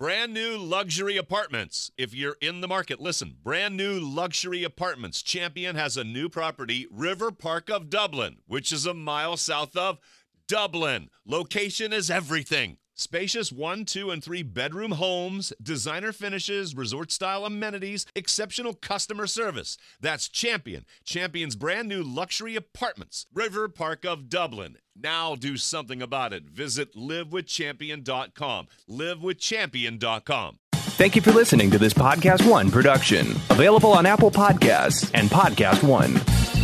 Brand new luxury apartments. If you're in the market, listen. Brand new luxury apartments. Champion has a new property, River Park of Dublin, which is a mile south of Dublin. Location is everything. Spacious 1, 2, and 3 bedroom homes, designer finishes, resort-style amenities, exceptional customer service. That's Champion. Champion's brand new luxury apartments, River Park of Dublin. Now do something about it. Visit livewithchampion.com. livewithchampion.com. Thank you for listening to this Podcast One production. Available on Apple Podcasts and Podcast One.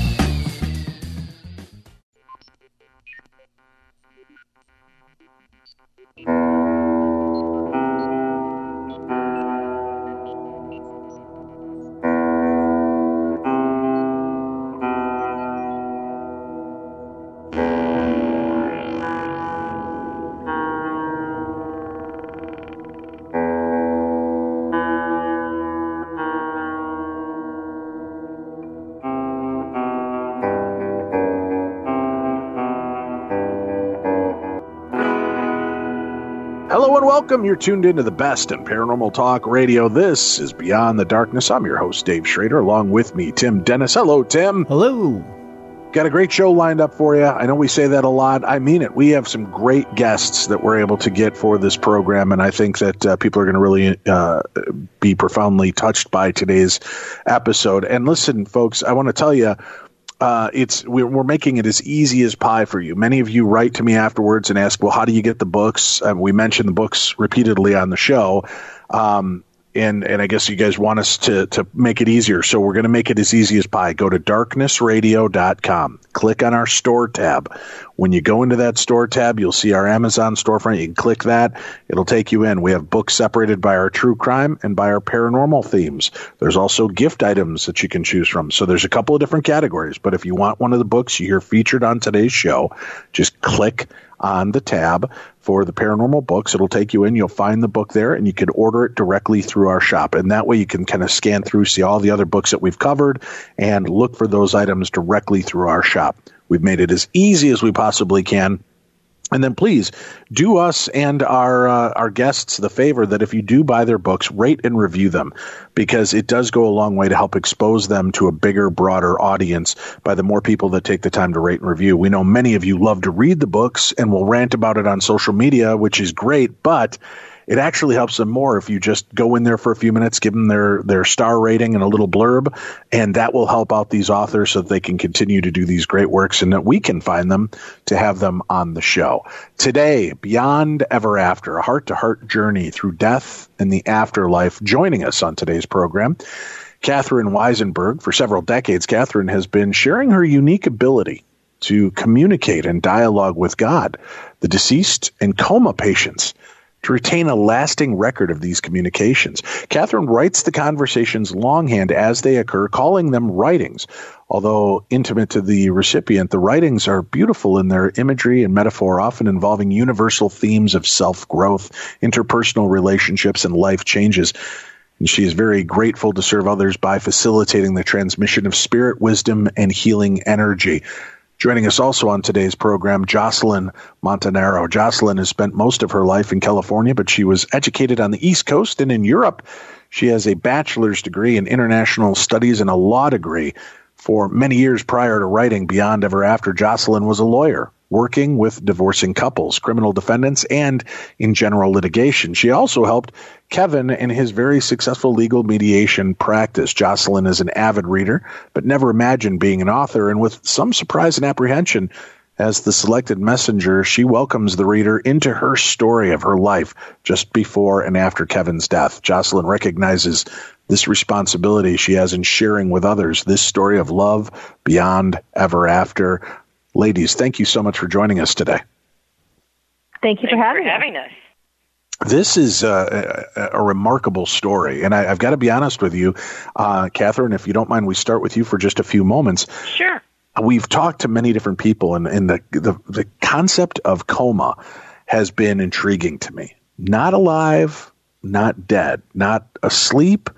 Hello and welcome. You're tuned into the best in paranormal talk radio. This is Beyond the Darkness. I'm your host, Dave Schrader. Along with me, Tim Dennis. Hello, Tim. Hello. Got a great show lined up for you. I know we say that a lot. I mean it. We have some great guests that we're able to get for this program, and I think that people are going to really be profoundly touched by today's episode. And listen, folks, I want to tell you, we're making it as easy as pie for you. Many of you write to me afterwards and ask, well, how do you get the books? We mention the books repeatedly on the show. And I guess you guys want us to make it easier. So we're going to make it as easy as pie. Go to darknessradio.com. Click on our store tab. When you go into that store tab, you'll see our Amazon storefront. You can click that. It'll take you in. We have books separated by our true crime and by our paranormal themes. There's also gift items that you can choose from. So there's a couple of different categories. But if you want one of the books you hear featured on today's show, just click on the tab for the paranormal books. It'll take you in. You'll find the book there, and you can order it directly through our shop. And that way you can kind of scan through, see all the other books that we've covered, and look for those items directly through our shop. We've made it as easy as we possibly can. And then please do us and our guests the favor that if you do buy their books, rate and review them, because it does go a long way to help expose them to a bigger, broader audience by the more people that take the time to rate and review. We know many of you love to read the books and will rant about it on social media, which is great, but it actually helps them more if you just go in there for a few minutes, give them their star rating and a little blurb, and that will help out these authors so that they can continue to do these great works and that we can find them to have them on the show. Today, Beyond Ever After, a heart-to-heart journey through death and the afterlife. Joining us on today's program, Catherine Weisenberg. For several decades, Catherine has been sharing her unique ability to communicate and dialogue with God, the deceased, and coma patients, to retain a lasting record of these communications. Catherine writes the conversations longhand as they occur, calling them writings. Although intimate to the recipient, the writings are beautiful in their imagery and metaphor, often involving universal themes of self-growth, interpersonal relationships, and life changes. And she is very grateful to serve others by facilitating the transmission of spirit, wisdom, and healing energy. Joining us also on today's program, Jocelyn Montanaro. Jocelyn has spent most of her life in California, but she was educated on the East Coast and in Europe. She has a bachelor's degree in international studies and a law degree. For many years prior to writing Beyond Ever After, Jocelyn was a lawyer, working with divorcing couples, criminal defendants, and in general litigation. She also helped Kevin in his very successful legal mediation practice. Jocelyn is an avid reader, but never imagined being an author, and with some surprise and apprehension, as the selected messenger, she welcomes the reader into her story of her life just before and after Kevin's death. Jocelyn recognizes this responsibility she has in sharing with others this story of love beyond ever after. Ladies, thank you so much for joining us today. Thank you for having us. This is a remarkable story, and I've got to be honest with you, Catherine, if you don't mind, we start with you for just a few moments. Sure. We've talked to many different people, and the concept of coma has been intriguing to me. Not alive, not dead, not asleep,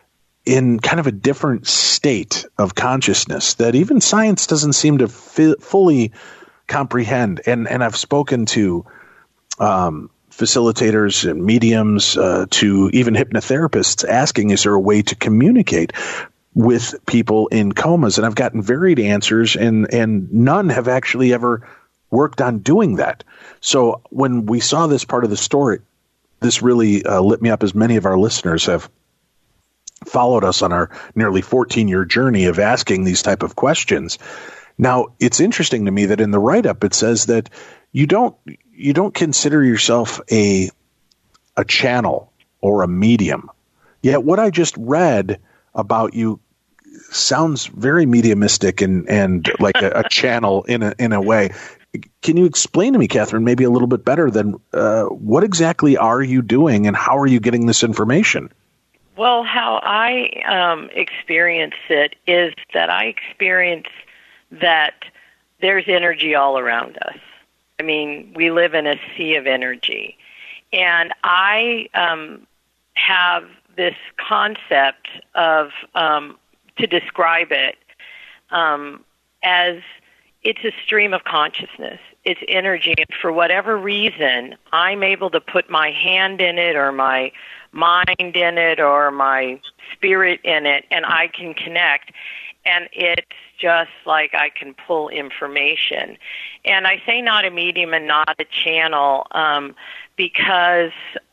in kind of a different state of consciousness that even science doesn't seem to fully comprehend. And I've spoken to facilitators and mediums to even hypnotherapists asking, is there a way to communicate with people in comas? And I've gotten varied answers, and none have actually ever worked on doing that. So when we saw this part of the story, this really lit me up, as many of our listeners have followed us on our nearly 14-year journey of asking these type of questions. Now, it's interesting to me that in the write-up it says that you don't consider yourself a channel or a medium. Yet what I just read about you sounds very mediumistic and like a channel in a way. Can you explain to me, Catherine, maybe a little bit better than what exactly are you doing and how are you getting this information? Well, how I experience it is that I experience that there's energy all around us. I mean, we live in a sea of energy. And I have this concept of, to describe it, as it's a stream of consciousness. It's energy. And for whatever reason, I'm able to put my hand in it or my mind in it or my spirit in it, and I can connect. And it's just like I can pull information. And I say not a medium and not a channel because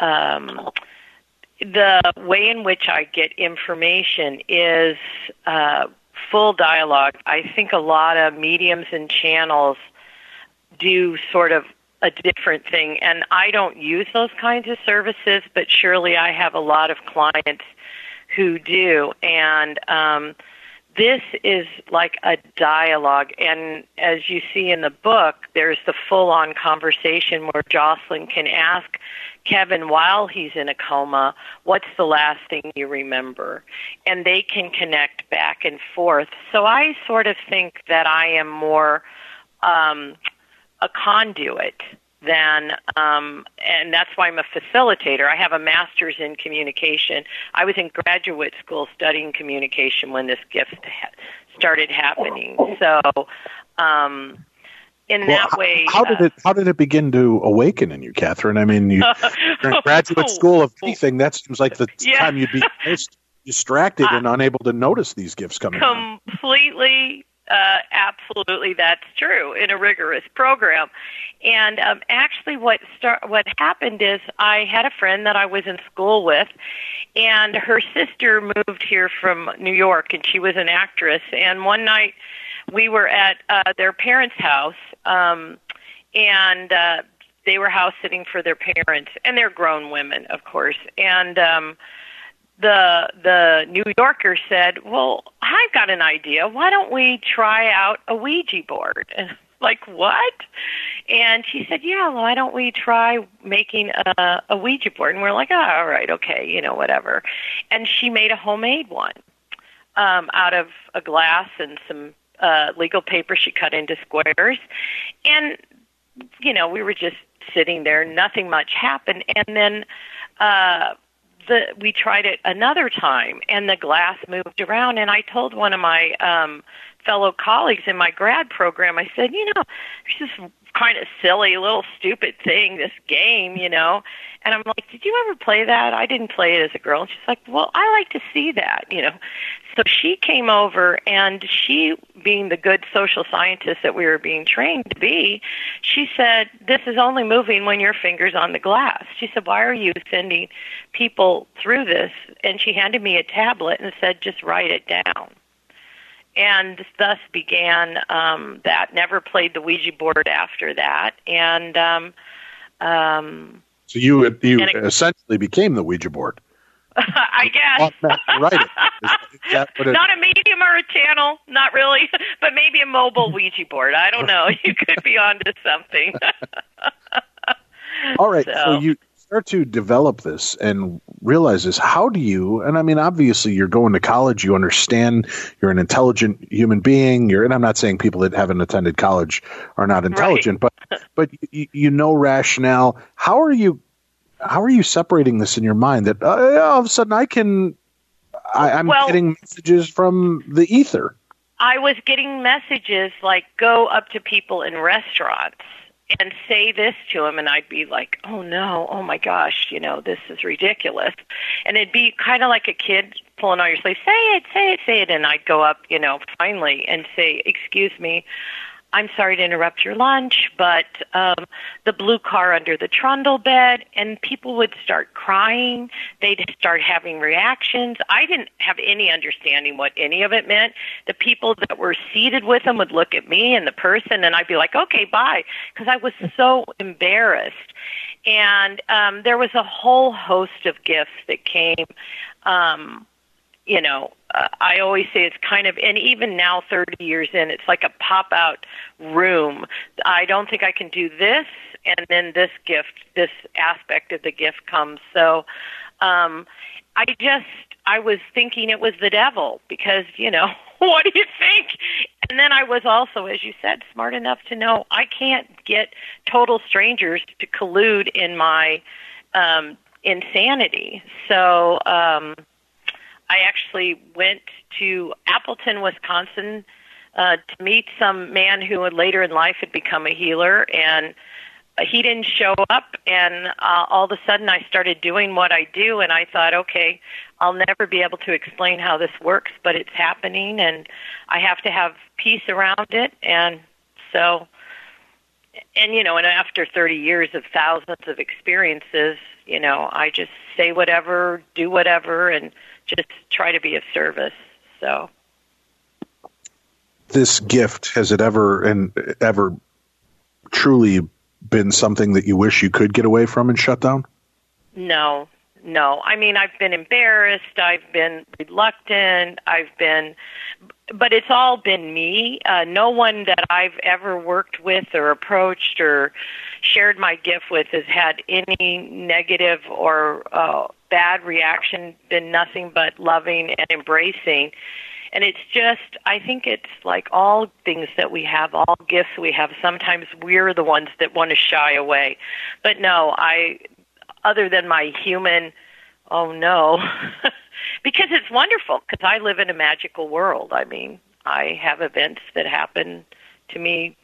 the way in which I get information is full dialogue. I think a lot of mediums and channels do sort of a different thing, and I don't use those kinds of services, but surely I have a lot of clients who do. And this is like a dialogue, and as you see in the book, there's the full-on conversation where Jocelyn can ask Kevin while he's in a coma, what's the last thing you remember? And they can connect back and forth. So I sort of think that I am more a conduit than, and that's why I'm a facilitator. I have a master's in communication. I was in graduate school studying communication when this gift started happening. So, in that way, how did it begin to awaken in you, Catherine? I mean, you're in graduate school of anything. That seems like the time you'd be most distracted and unable to notice these gifts coming. Completely. Absolutely, that's true in a rigorous program. And actually what happened is I had a friend that I was in school with, and her sister moved here from New York, and she was an actress. And one night we were at their parents' house, and they were house sitting for their parents, and they're grown women, of course. And the New Yorker said, well, I've got an idea. Why don't we try out a Ouija board? And like, what? And she said, yeah, well, why don't we try making a Ouija board? And we're like, oh, all right, okay, whatever. And she made a homemade one out of a glass and some legal paper she cut into squares. And, we were just sitting there. Nothing much happened. And then we tried it another time, and the glass moved around. And I told one of my fellow colleagues in my grad program, I said, there's this kind of silly little stupid thing, this game, And I'm like, did you ever play that? I didn't play it as a girl. And she's like, well, I like to see that, So she came over, and she, being the good social scientist that we were being trained to be, she said, this is only moving when your finger's on the glass. She said, why are you sending people through this? And she handed me a tablet and said, just write it down. And thus began that. Never played the Ouija board after that. And so you essentially became the Ouija board. I guess. Right. Not a medium or a channel, not really, but maybe a mobile Ouija board. I don't know. You could be onto something. All right. So you start to develop this and realize this. How do you, and I mean, obviously you're going to college, you understand, you're an intelligent human being, and I'm not saying people that haven't attended college are not intelligent, right. but you know rationale. How are you separating this in your mind that all of a sudden I'm getting messages from the ether? I was getting messages like go up to people in restaurants and say this to him, and I'd be like, oh no, oh my gosh, this is ridiculous. And it'd be kind of like a kid pulling on your sleeve, say it, and I'd go up, finally, and say, excuse me, I'm sorry to interrupt your lunch, but the blue car under the trundle bed, and people would start crying. They'd start having reactions. I didn't have any understanding what any of it meant. The people that were seated with them would look at me and the person, and I'd be like, okay, bye, because I was so embarrassed. And there was a whole host of gifts that came, I always say it's kind of, and even now 30 years in, it's like a pop-out room. I don't think I can do this, and then this aspect of the gift comes. So I was thinking it was the devil because, what do you think? And then I was also, as you said, smart enough to know I can't get total strangers to collude in my insanity. So I actually went to Appleton, Wisconsin, to meet some man who later in life had become a healer, and he didn't show up, and all of a sudden I started doing what I do, and I thought, okay, I'll never be able to explain how this works, but it's happening, and I have to have peace around it, and so, and after 30 years of thousands of experiences, I just say whatever, do whatever, and just try to be of service. So, this gift, has it ever truly been something that you wish you could get away from and shut down? No. I mean, I've been embarrassed. I've been reluctant. But it's all been me. No one that I've ever worked with or approached or shared my gift with has had any negative or bad reaction, been nothing but loving and embracing. And it's just, I think it's like all things that we have, all gifts we have, sometimes we're the ones that want to shy away. But no, other than my human, oh no, because it's wonderful, because I live in a magical world. I mean, I have events that happen to me,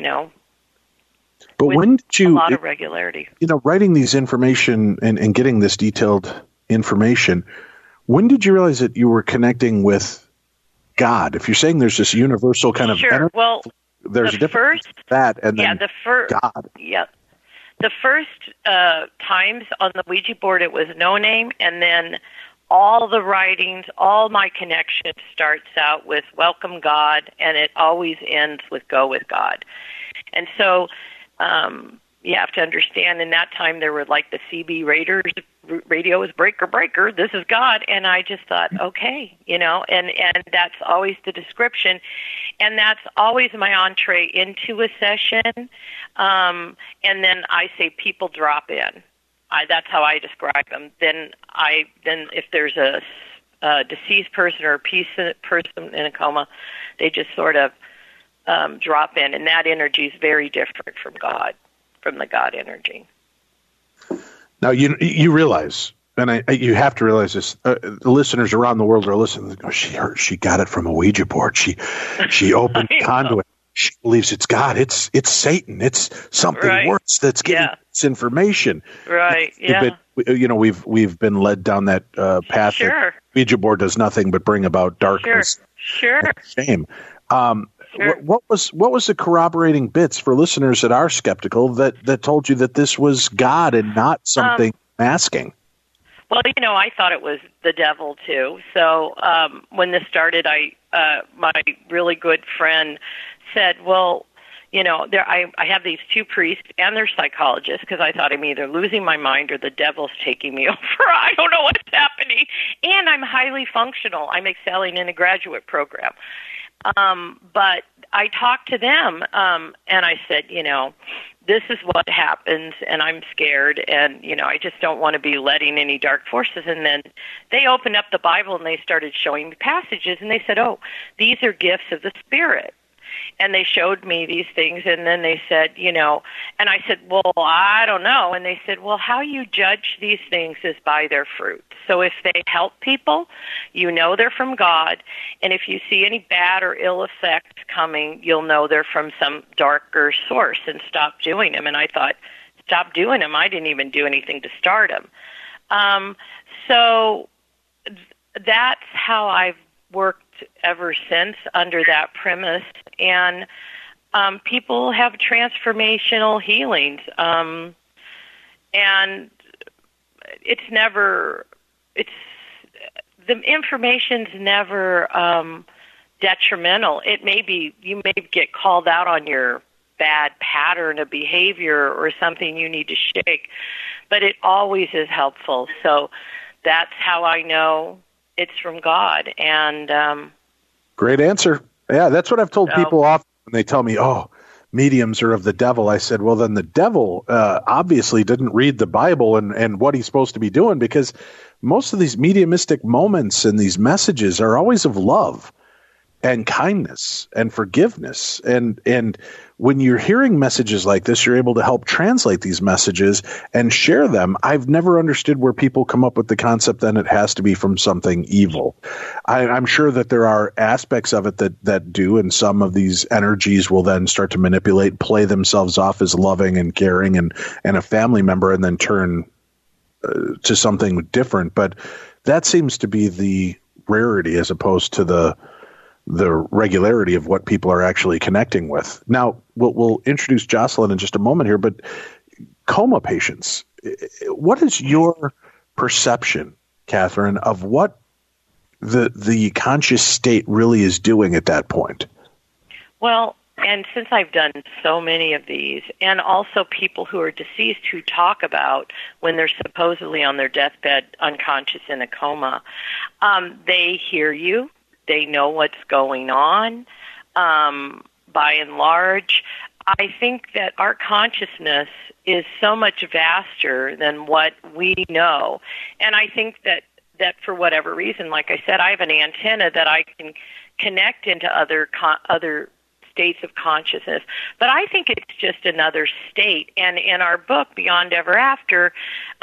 but when did you, a lot of regularity. Writing these information and getting this detailed information, when did you realize that you were connecting with God? If you're saying there's this universal kind of energy, well, there's a difference between that and then God. Yeah. The first times on the Ouija board, it was no name, and then all the writings, all my connection starts out with welcome God, and it always ends with go with God. And so you have to understand, in that time there were like the CB Raiders, radio is breaker, this is God. And I just thought, okay, and that's always the description. And that's always my entree into a session. And then I say people drop in. That's how I describe them. Then if there's a deceased person or a person in a coma, they just sort of drop in. And that energy is very different from God, from the God energy. Now, you realize, and you have to realize this, the listeners around the world are listening. Oh, she got it from a Ouija board. She opened conduit. She believes it's God. It's Satan. It's something worse that's giving us information. Right. Yeah. We've been led down that path. Sure. That Ouija board does nothing but bring about darkness. Sure. And shame. Sure. What was the corroborating bits for listeners that are skeptical that told you that this was God and not something masking? Well, I thought it was the devil too. So when this started, my really good friend said, well, I have these two priests and they're psychologists, because I thought I'm either losing my mind or the devil's taking me over. I don't know what's happening. And I'm highly functional. I'm excelling in a graduate program. But I talked to them, and I said, this is what happens, and I'm scared, and, I just don't want to be letting any dark forces. And then they opened up the Bible, and they started showing me passages, and they said, oh, these are gifts of the Spirit. And they showed me these things, and then they said, and I said, well, I don't know. And they said, well, how you judge these things is by their fruit. So if they help people, they're from God. And if you see any bad or ill effects coming, you'll know they're from some darker source, and stop doing them. And I thought, stop doing them. I didn't even do anything to start them. So that's how I've worked ever since, under that premise. And people have transformational healings. And the information's never detrimental. It may be, you may get called out on your bad pattern of behavior or something you need to shake, but it always is helpful. So that's how I know it's from God. And great answer. Yeah, that's what I've told people often when they tell me, oh, mediums are of the devil. I said, well, then the devil obviously didn't read the Bible and what he's supposed to be doing, because most of these mediumistic moments and these messages are always of love and kindness and forgiveness. And when you're hearing messages like this, you're able to help translate these messages and share them. I've never understood where people come up with the concept then it has to be from something evil. I'm sure that there are aspects of it that do, and some of these energies will then start to manipulate, play themselves off as loving and caring and a family member, and then turn to something different. But that seems to be the rarity as opposed to the regularity of what people are actually connecting with. Now, we'll introduce Jocelyn in just a moment here, but coma patients, what is your perception, Catherine, of what the conscious state really is doing at that point? Well, and since I've done so many of these, and also people who are deceased who talk about when they're supposedly on their deathbed unconscious in a coma, they hear you. They know what's going on. By and large, I think that our consciousness is so much vaster than what we know. And I think that for whatever reason, like I said, I have an antenna that I can connect into other states of consciousness. But I think it's just another state. And in our book, Beyond Ever After,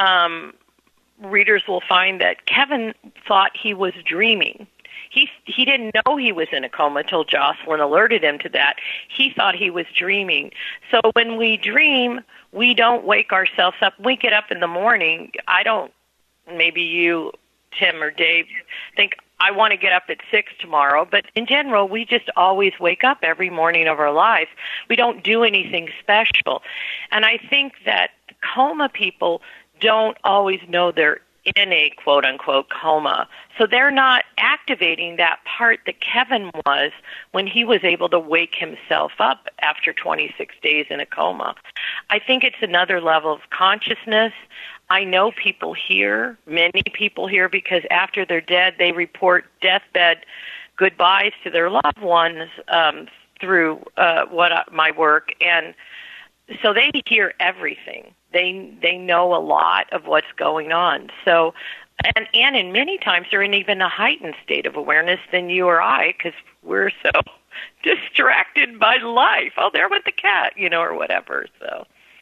readers will find that Kevin thought he was dreaming. He didn't know he was in a coma till Jocelyn alerted him to that. He thought he was dreaming. So when we dream, we don't wake ourselves up. We get up in the morning. Maybe you, Tim or Dave, think, I want to get up at 6 tomorrow. But in general, we just always wake up every morning of our lives. We don't do anything special. And I think that coma people don't always know they're in a quote-unquote coma. So they're not activating that part that Kevin was when he was able to wake himself up after 26 days in a coma. I think it's another level of consciousness. I know people here, many people here, because after they're dead, they report deathbed goodbyes to their loved ones through my work. And so they hear everything. They know a lot of what's going on. So, and in many times they're in even a heightened state of awareness than you or I, because we're so distracted by life. Oh, there went the cat, or whatever. So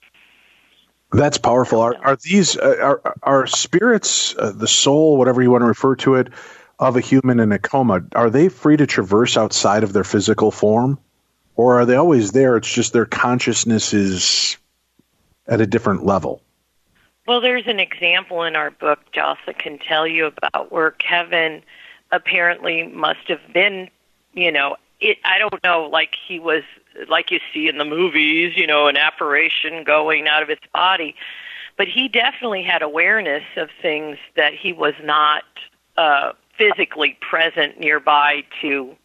that's powerful. Are these are spirits, the soul, whatever you want to refer to it, of a human in a coma? Are they free to traverse outside of their physical form, or are they always there? It's just their consciousness is at a different level. Well, there's an example in our book, Jocelyn can tell you about, where Kevin apparently must have been, I don't know, like he was, like you see in the movies, an apparition going out of his body. But he definitely had awareness of things that he was not physically present nearby to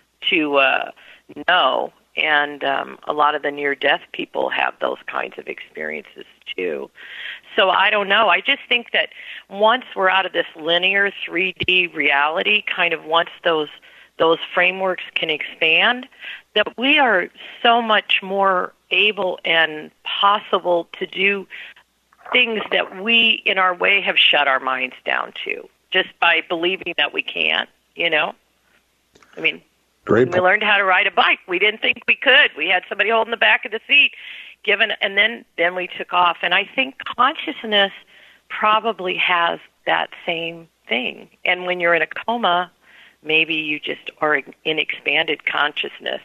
know. And a lot of the near-death people have those kinds of experiences, too. So I don't know. I just think that once we're out of this linear 3D reality, kind of once those frameworks can expand, that we are so much more able and possible to do things that we, in our way, have shut our minds down to, just by believing that we can't, I mean... Great. We learned how to ride a bike. We didn't think we could. We had somebody holding the back of the seat, and then we took off. And I think consciousness probably has that same thing. And when you're in a coma, maybe you just are in expanded consciousness.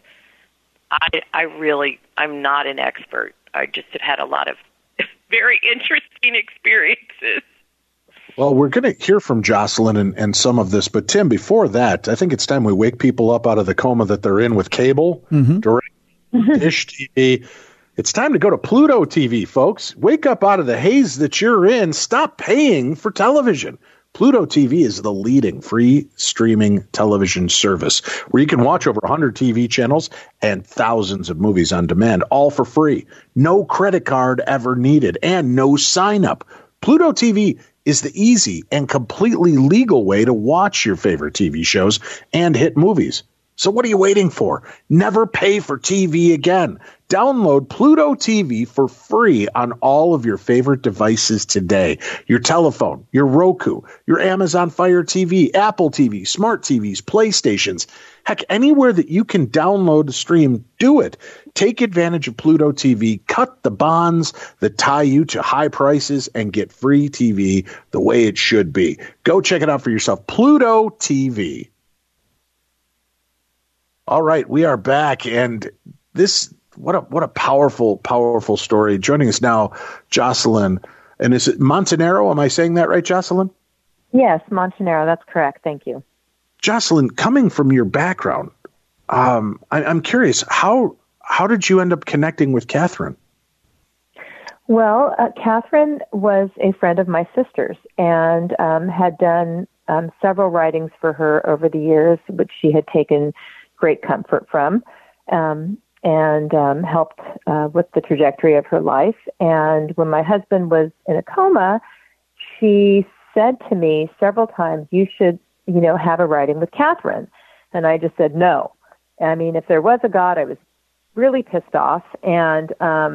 I'm not an expert. I just have had a lot of very interesting experiences. Well, we're going to hear from Jocelyn and some of this, but Tim, before that, I think it's time we wake people up out of the coma that they're in with cable, direct, Dish TV. It's time to go to Pluto TV, folks. Wake up out of the haze that you're in. Stop paying for television. Pluto TV is the leading free streaming television service where you can watch over 100 TV channels and thousands of movies on demand, all for free. No credit card ever needed and no sign up. Pluto TV is the easy and completely legal way to watch your favorite TV shows and hit movies. So what are you waiting for? Never pay for TV again. Download Pluto TV for free on all of your favorite devices today. Your telephone, your Roku, your Amazon Fire TV, Apple TV, smart TVs, PlayStations. Heck, anywhere that you can download the stream, do it. Take advantage of Pluto TV. Cut the bonds that tie you to high prices and get free TV the way it should be. Go check it out for yourself. Pluto TV. All right, we are back, and this what a powerful, powerful story. Joining us now, Jocelyn, and is it Montanaro? Am I saying that right, Jocelyn? Yes, Montanaro. That's correct. Thank you, Jocelyn. Coming from your background, I'm curious how did you end up connecting with Catherine? Well, Catherine was a friend of my sister's and had done several writings for her over the years, which she had taken great comfort from, and helped with the trajectory of her life. And when my husband was in a coma, she said to me several times, "You should, have a writing with Catherine." And I just said no. I mean, if there was a God, I was really pissed off. And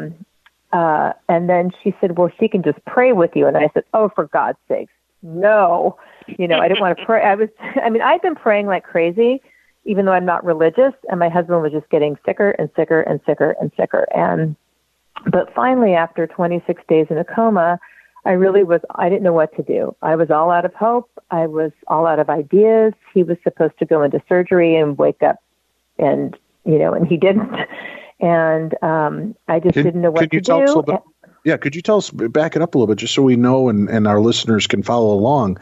then she said, "Well, she can just pray with you." And I said, "Oh, for God's sakes, no." I didn't want to pray. I'd been praying like crazy, even though I'm not religious, and my husband was just getting sicker and sicker and sicker and sicker. But finally, after 26 days in a coma, I didn't know what to do. I was all out of hope. I was all out of ideas. He was supposed to go into surgery and wake up and he didn't. And I just didn't know what to do. Could you tell us, back it up a little bit, just so we know and our listeners can follow along.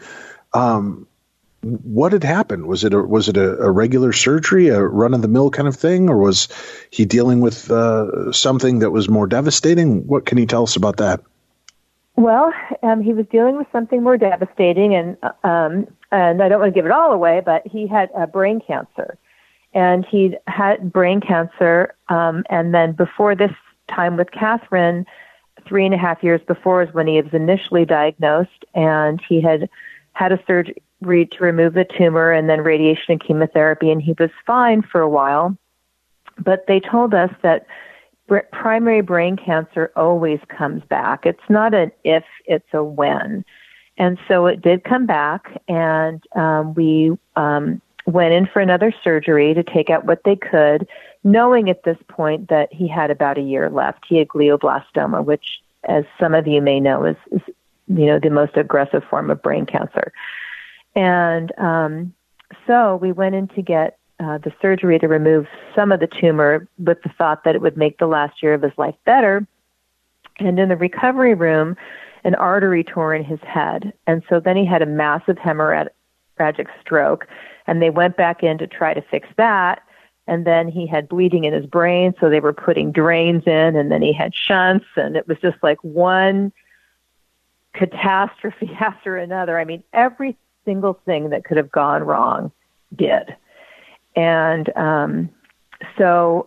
What had happened? Was it a regular surgery, a run-of-the-mill kind of thing, or was he dealing with something that was more devastating? What can you tell us about that? Well, he was dealing with something more devastating, and I don't want to give it all away, but he had brain cancer, and he'd had brain cancer, and then before this time with Catherine, 3.5 years before is when he was initially diagnosed, and he had a surgery to remove the tumor and then radiation and chemotherapy, and he was fine for a while. But they told us that primary brain cancer always comes back. It's not an if, it's a when. And so it did come back, and we went in for another surgery to take out what they could, knowing at this point that he had about a year left. He had glioblastoma, which, as some of you may know, is the most aggressive form of brain cancer. And so we went in to get the surgery to remove some of the tumor with the thought that it would make the last year of his life better. And in the recovery room, an artery tore in his head. And so then he had a massive hemorrhagic stroke. And they went back in to try to fix that. And then he had bleeding in his brain, so they were putting drains in. And then he had shunts. And it was just like one catastrophe after another. I mean, every single thing that could have gone wrong did. And so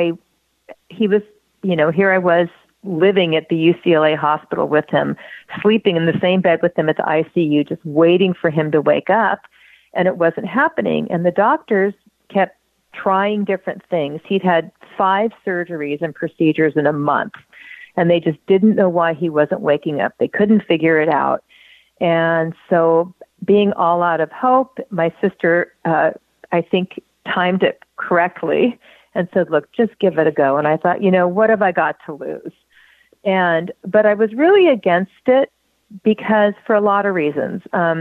he was, here I was living at the UCLA hospital with him, sleeping in the same bed with him at the ICU, just waiting for him to wake up. And it wasn't happening. And the doctors kept trying different things. He'd had 5 surgeries and procedures in a month, and they just didn't know why he wasn't waking up. They couldn't figure it out. And so being all out of hope, my sister, I think timed it correctly and said, look, just give it a go. And I thought, what have I got to lose? But I was really against it because for a lot of reasons.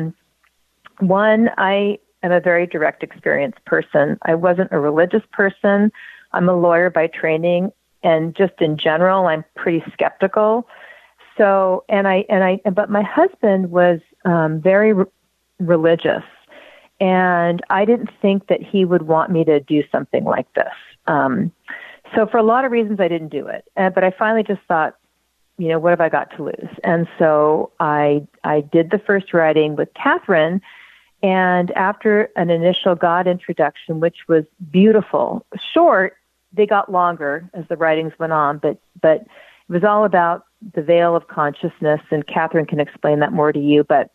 One, I am a very direct experience person. I wasn't a religious person. I'm a lawyer by training, and just in general, I'm pretty skeptical. So, but my husband was very religious, and I didn't think that he would want me to do something like this. So for a lot of reasons, I didn't do it. But I finally just thought, what have I got to lose? And so I did the first writing with Catherine, and after an initial God introduction, which was beautiful, short, they got longer as the writings went on, but it was all about the veil of consciousness, and Catherine can explain that more to you. But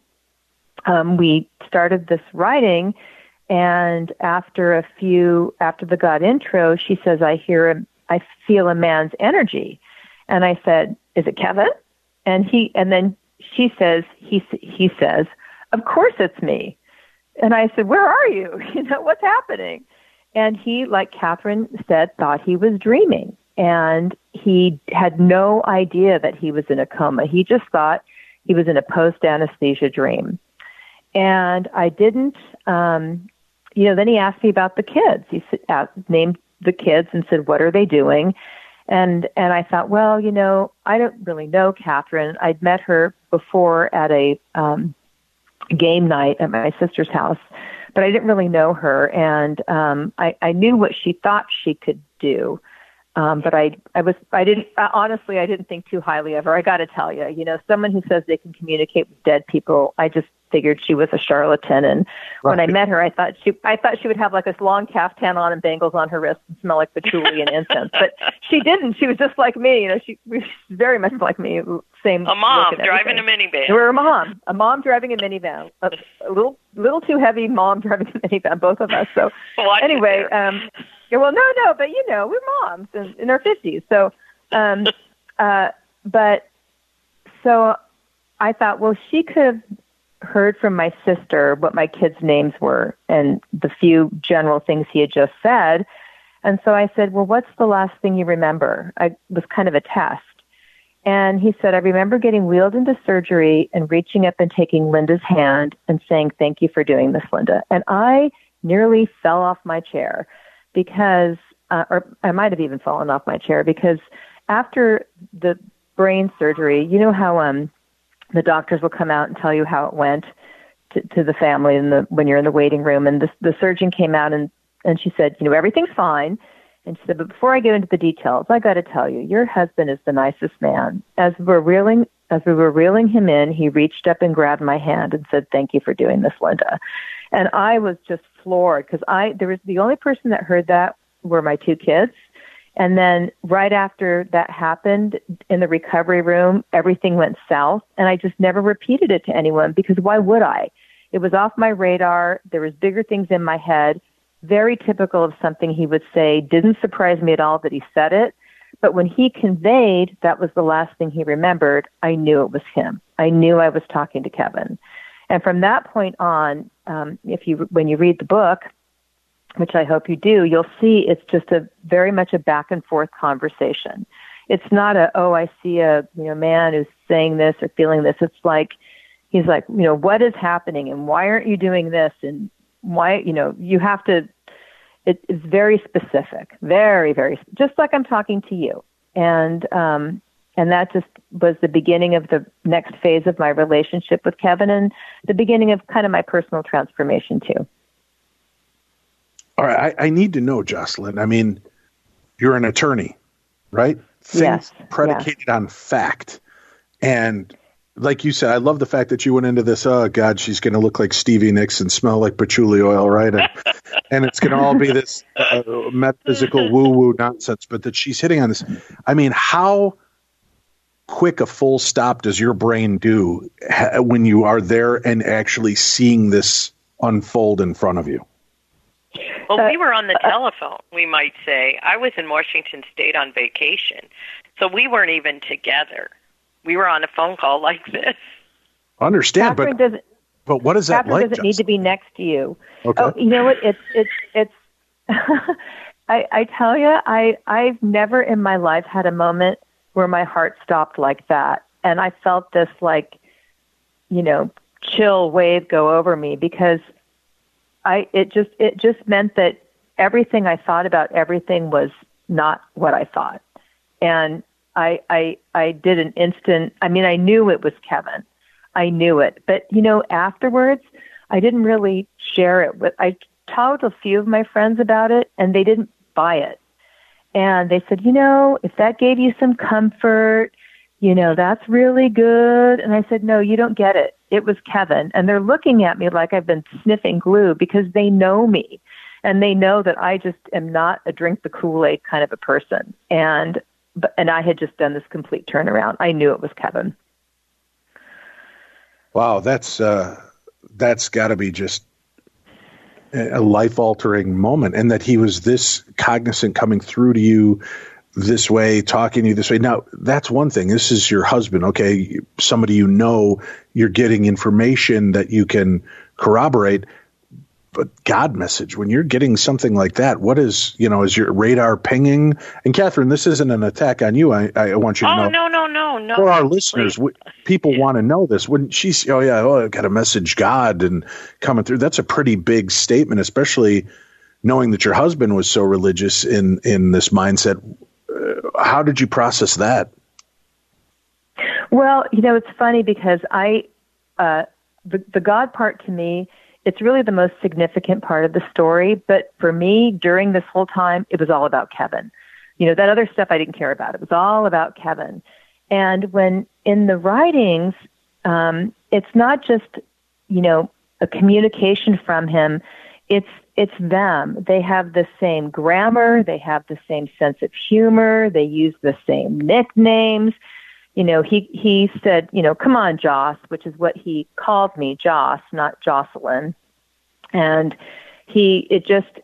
we started this writing, and after the God intro, she says, I feel a man's energy. And I said, is it Kevin? And then she says, he says, of course it's me. And I said, where are you? What's happening? And he, like Catherine said, thought he was dreaming. And he had no idea that he was in a coma. He just thought he was in a post-anesthesia dream. And I didn't, then he asked me about the kids. He named the kids and said, what are they doing? And I thought, well, I don't really know Catherine. I'd met her before at a game night at my sister's house, but I didn't really know her. And I knew what she thought she could do. But I didn't think too highly of her. I got to tell you, someone who says they can communicate with dead people, I just figured she was a charlatan. And when I met her, I thought she would have like this long caftan on and bangles on her wrist and smell like patchouli and incense. But she didn't. She was just like me. She was very much like me. Same. A mom driving a minivan. We were a mom driving a minivan. A little too heavy mom driving a minivan, both of us. So anyway, well, no, but we're moms in our 50s. So, so I thought, well, she could have heard from my sister what my kids' names were and the few general things he had just said. And so I said, well, what's the last thing you remember? I was kind of a test. And he said, I remember getting wheeled into surgery and reaching up and taking Linda's hand and saying, thank you for doing this, Linda. And I nearly fell off my chair because, or I might have even fallen off my chair because after the brain surgery, you know how the doctors will come out and tell you how it went to the family when you're in the waiting room. And the surgeon came out and she said, everything's fine. And she said, but before I get into the details, I got to tell you, your husband is the nicest man. As we were reeling him in, he reached up and grabbed my hand and said, thank you for doing this, Linda. And I was just floored because the only person that heard that were my two kids. And then right after that happened in the recovery room, everything went south. And I just never repeated it to anyone because why would I? It was off my radar. There was bigger things in my head. Very typical of something he would say. Didn't surprise me at all that he said it. But when he conveyed that was the last thing he remembered, I knew it was him. I knew I was talking to Kevin. And from that point on, when you read the book, which I hope you do, you'll see it's just very much a back and forth conversation. It's not I see a man who's saying this or feeling this. It's like, he's like, what is happening and why aren't you doing this? And why, you have to, it's very specific, very, very, just like I'm talking to you. And that just was the beginning of the next phase of my relationship with Kevin and the beginning of kind of my personal transformation too. All right. I need to know, Jocelyn. I mean, you're an attorney, right? Things predicated on fact. And like you said, I love the fact that you went into this, oh, God, she's going to look like Stevie Nicks and smell like patchouli oil, right? And it's going to all be this metaphysical woo-woo nonsense, but that she's hitting on this. I mean, how quick a full stop does your brain do when you are there and actually seeing this unfold in front of you? Well, we were on the telephone, we might say. I was in Washington State on vacation, so we weren't even together. We were on a phone call like this. Understand, but what is that Catherine like? Doesn't need to be next to you. Okay. Oh, you know what? It's I tell you, I've never in my life had a moment where my heart stopped like that. And I felt this chill wave go over me, because it just meant that everything I thought about everything was not what I thought. And I did an instant, I knew it was Kevin. I knew it. But, afterwards, I didn't really share it I told a few of my friends about it, and they didn't buy it. And they said, if that gave you some comfort, that's really good. And I said, no, you don't get it. It was Kevin. And they're looking at me like I've been sniffing glue, because they know me. And they know that I just am not a drink the Kool-Aid kind of a person. And I had just done this complete turnaround. I knew it was Kevin. Wow, that's got to be just a life-altering moment, and that he was this cognizant, coming through to you this way, talking to you this way. Now, that's one thing. This is your husband, okay? Somebody you're getting information that you can corroborate. But God message, when you're getting something like that, what is your radar pinging? And Catherine, this isn't an attack on you. I want you to know. No. For our listeners, people want to know this. When she, I've got to message God and coming through. That's a pretty big statement, especially knowing that your husband was so religious in this mindset. How did you process that? Well, it's funny, because the God part to me, it's really the most significant part of the story. But for me, during this whole time, it was all about Kevin. That other stuff I didn't care about. It was all about Kevin. And when in the writings, it's not just, a communication from him. It's them. They have the same grammar. They have the same sense of humor. They use the same nicknames. He said, come on, Joss, which is what he called me, Joss, not Jocelyn. And it's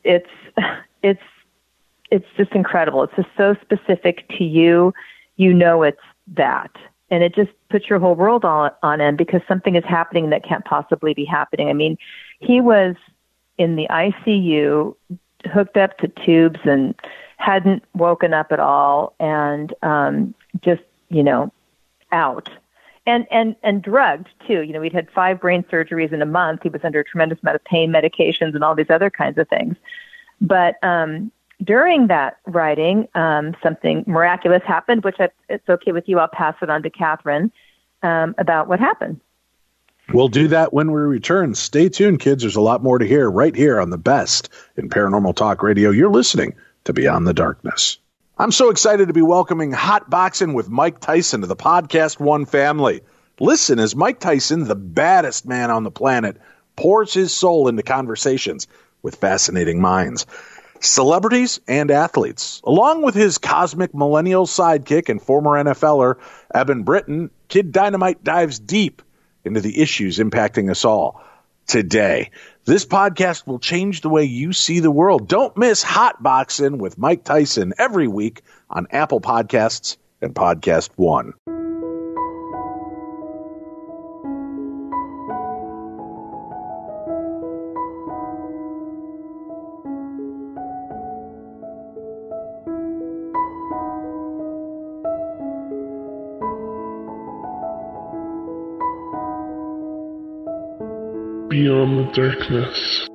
just incredible. It's just so specific to you. It's that. And it just puts your whole world on end, because something is happening that can't possibly be happening. He was in the ICU, hooked up to tubes, and hadn't woken up at all, and just, out. And drugged, too. He'd had 5 brain surgeries in a month. He was under a tremendous amount of pain medications and all these other kinds of things. But during that writing, something miraculous happened, which it's okay with you. I'll pass it on to Catherine about what happened. We'll do that when we return. Stay tuned, kids. There's a lot more to hear right here on the best in Paranormal Talk Radio. You're listening to Beyond the Darkness. I'm so excited to be welcoming Hot Boxing with Mike Tyson to the Podcast One family. Listen as Mike Tyson, the baddest man on the planet, pours his soul into conversations with fascinating minds, celebrities and athletes. Along with his cosmic millennial sidekick and former NFLer, Eben Britton, Kid Dynamite dives deep into the issues impacting us all today. This podcast will change the way you see the world. Don't miss Hot Boxing with Mike Tyson every week on Apple Podcasts and Podcast One. Beyond the Darkness.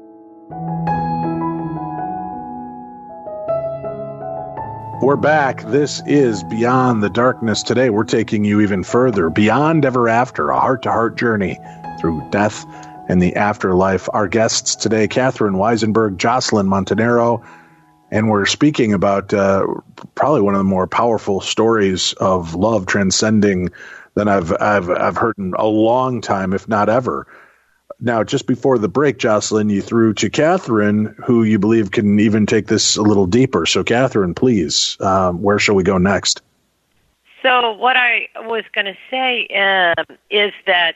We're back. This is Beyond the Darkness. Today we're taking you even further, beyond ever after, a heart-to-heart journey through death and the afterlife. Our guests today, Catherine Weisenberg, Jocelyn Montanaro, and we're speaking about probably one of the more powerful stories of love transcending than I've heard in a long time, if not ever. Now, just before the break, Jocelyn, you threw to Catherine, who you believe can even take this a little deeper. So, Catherine, please, where shall we go next? So what I was going to say is that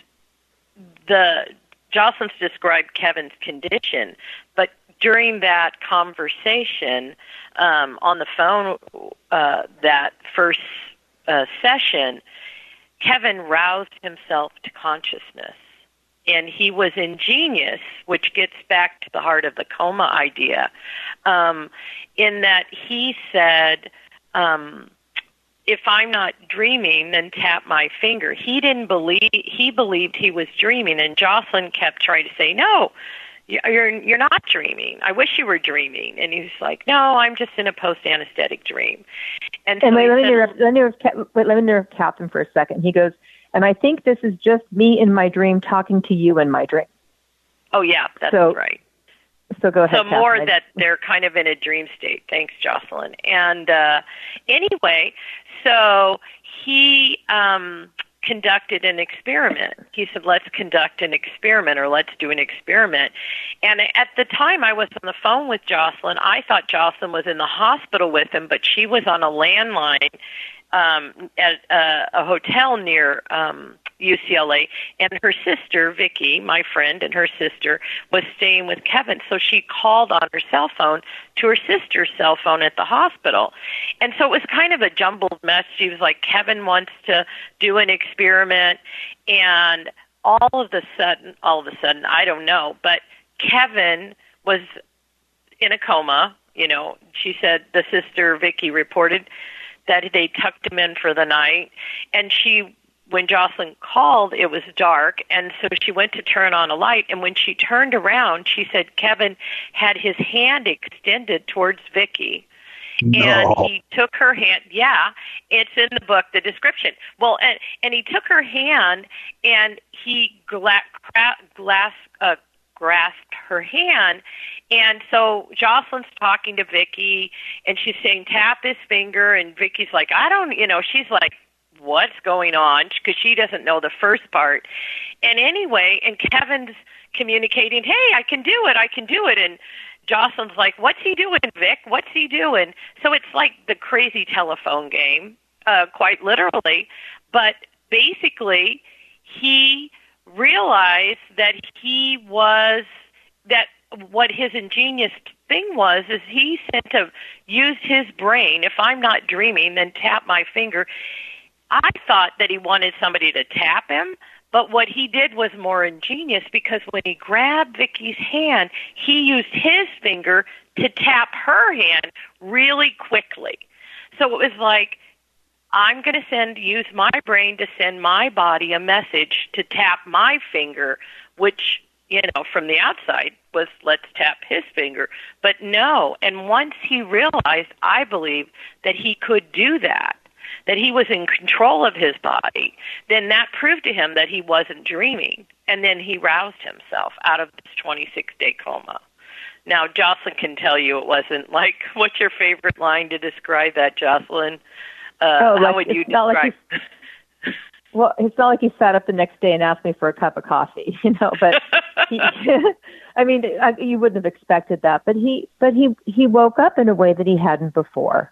Jocelyn's described Kevin's condition, but during that conversation on the phone, that first session, Kevin roused himself to consciousness. and he was ingenious, which gets back to the heart of the coma idea, in that he said, if I'm not dreaming, then tap my finger. He believed he was dreaming, and Jocelyn kept trying to say, no, you're not dreaming. I wish you were dreaming. And he was like, no, I'm just in a post-anesthetic dream. And so let me interrupt Captain for a second. He goes, and I think this is just me in my dream talking to you in my dream. Oh, yeah, that's right. So go ahead. So more that they're kind of in a dream state. Thanks, Jocelyn. And anyway, so he conducted an experiment. He said, let's conduct an experiment, or let's do an experiment. And at the time I was on the phone with Jocelyn, I thought Jocelyn was in the hospital with him, but she was on a landline at a hotel near UCLA, and her sister, Vicky, my friend, and her sister was staying with Kevin. So she called on her cell phone to her sister's cell phone at the hospital. And so it was kind of a jumbled mess. She was like, Kevin wants to do an experiment, and all of a sudden, I don't know, but Kevin was in a coma. You know, she said the sister, Vicky, reported that they tucked him in for the night, and when Jocelyn called, it was dark, and so she went to turn on a light, and when she turned around, she said Kevin had his hand extended towards Vicky. No. And he took her hand. Yeah, it's in the book, the description. Well, and he took her hand, and he grasped her hand. And so Jocelyn's talking to Vicky, and she's saying, tap his finger, and Vicky's like, she's like, what's going on? Because she doesn't know the first part. And anyway, and Kevin's communicating, hey, I can do it. And Jocelyn's like, what's he doing, Vic? What's he doing? So it's like the crazy telephone game, quite literally. But basically, he realized that what his ingenious thing was is he said to use his brain. If I'm not dreaming, then tap my finger. I thought that he wanted somebody to tap him, but what he did was more ingenious, because when he grabbed Vicky's hand, he used his finger to tap her hand really quickly. So it was like, I'm going to use my brain to send my body a message to tap my finger, which, from the outside was, let's tap his finger. But no, and once he realized, I believe, that he could do that he was in control of his body, then that proved to him that he wasn't dreaming. And then he roused himself out of this 26-day coma. Now, Jocelyn can tell you it wasn't like, what's your favorite line to describe that, Jocelyn? How would you describe? Well, it's not like he sat up the next day and asked me for a cup of coffee, but you wouldn't have expected that. But he woke up in a way that he hadn't before.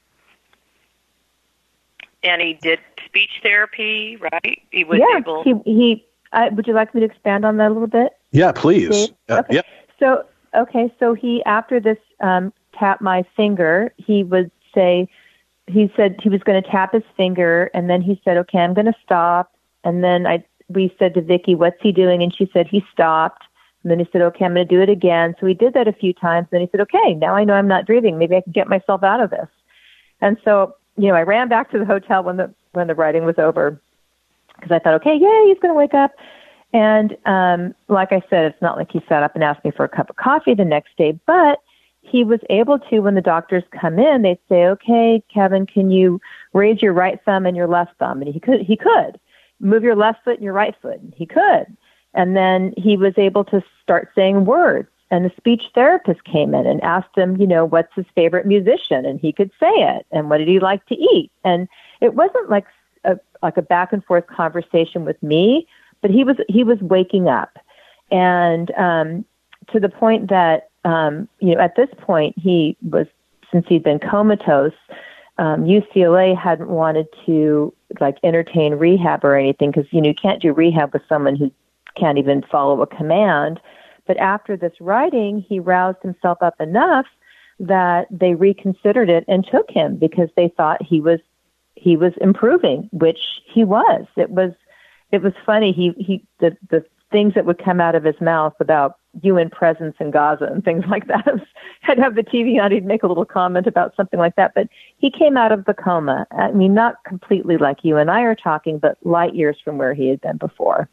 And he did speech therapy, right? He was able. Would you like me to expand on that a little bit? Yeah, please. Okay. Yeah. So he, after this tap my finger, he said he was going to tap his finger, and then he said, okay, I'm going to stop. And then we said to Vicky, what's he doing? And she said, he stopped. And then he said, okay, I'm going to do it again. So he did that a few times. Then he said, okay, now I know I'm not dreaming. Maybe I can get myself out of this. And so, I ran back to the hotel when the writing was over, because I thought, okay, yeah, he's going to wake up. And like I said, it's not like he sat up and asked me for a cup of coffee the next day, but he was able to, when the doctors come in, they'd say, okay, Kevin, can you raise your right thumb and your left thumb? And he could. Move your left foot and your right foot. And he could. And then he was able to start saying words. And the speech therapist came in and asked him, what's his favorite musician? And he could say it. And what did he like to eat? And it wasn't like a back and forth conversation with me, but he was waking up. And to the point that, at this point, since he'd been comatose, UCLA hadn't wanted to entertain rehab or anything, because, you can't do rehab with someone who can't even follow a command. But after this writing, he roused himself up enough that they reconsidered it and took him, because they thought he was improving, which he was. It was funny. The things that would come out of his mouth about UN presence in Gaza and things like that. I'd have the TV on, he'd make a little comment about something like that. But he came out of the coma. I mean, not completely like you and I are talking, but light years from where he had been before.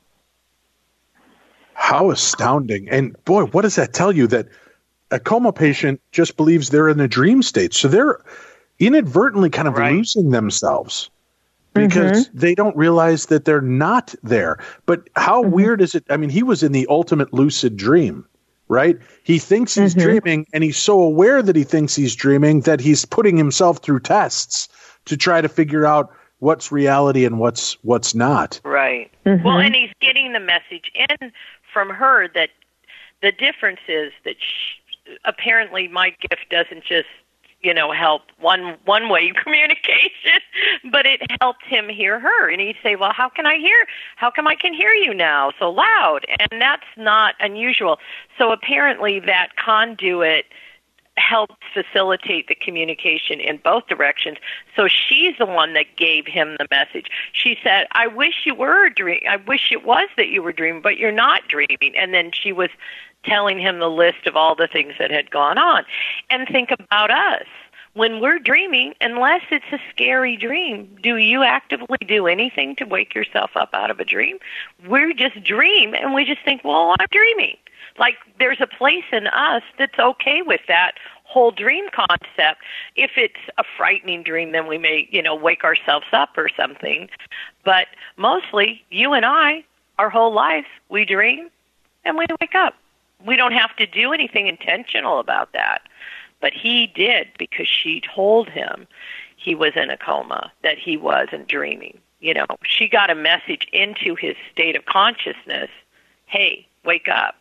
How astounding. And boy, what does that tell you? That a coma patient just believes they're in a dream state. So they're inadvertently kind of losing themselves because they don't realize that they're not there. But how weird is it? I mean, he was in the ultimate lucid dream, right? He thinks he's dreaming, and he's so aware that he thinks he's dreaming that he's putting himself through tests to try to figure out what's reality and what's not. Right. Well, and he's getting the message in from her that the difference is that apparently my gift doesn't just, help one way communication, but it helped him hear her. And he'd say, well, how come I can hear you now so loud? And that's not unusual. So apparently that conduit helped facilitate the communication in both directions. So she's the one that gave him the message. She said, I wish you were dreaming. I wish it was that you were dreaming, but you're not dreaming. And then she was telling him the list of all the things that had gone on. And think about us. When we're dreaming, unless it's a scary dream, do you actively do anything to wake yourself up out of a dream? We just dream, and we just think, well, I'm dreaming. Like, there's a place in us that's okay with that whole dream concept. If it's a frightening dream, then we may, wake ourselves up or something. But mostly, you and I, our whole lives, we dream and we wake up. We don't have to do anything intentional about that. But he did, because she told him he was in a coma, that he wasn't dreaming. She got a message into his state of consciousness, hey, wake up.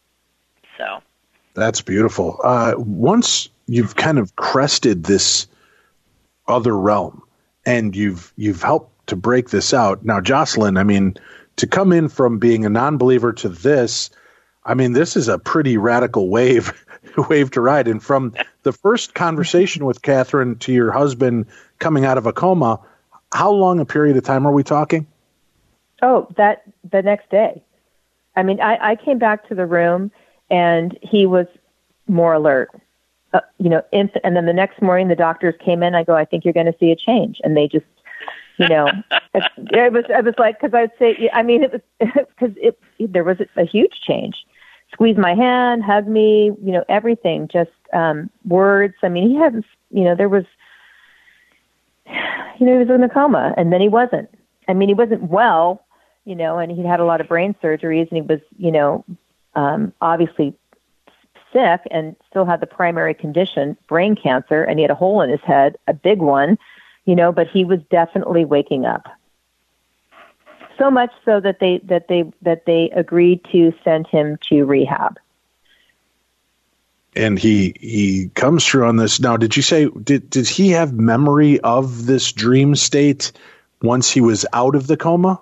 So that's beautiful. Once you've kind of crested this other realm and you've helped to break this out. Now, Jocelyn, I mean, to come in from being a non-believer to this, I mean, this is a pretty radical wave to ride. And from the first conversation with Catherine to your husband coming out of a coma, how long a period of time are we talking? Oh, the next day. I mean, I came back to the room and he was more alert, and then the next morning the doctors came in. I go, I think you're going to see a change. And they just, it was like, cause I'd say, I mean, it was cause there was a huge change. Squeeze my hand, hug me, everything, just, words. I mean, he hadn't, there was, he was in a coma, and then he wasn't. I mean, he wasn't well, and he'd had a lot of brain surgeries, and he was, obviously sick and still had the primary condition, brain cancer, and he had a hole in his head, a big one, but he was definitely waking up. So much so that they agreed to send him to rehab. And he comes through on this. Now, did you say, did he have memory of this dream state once he was out of the coma?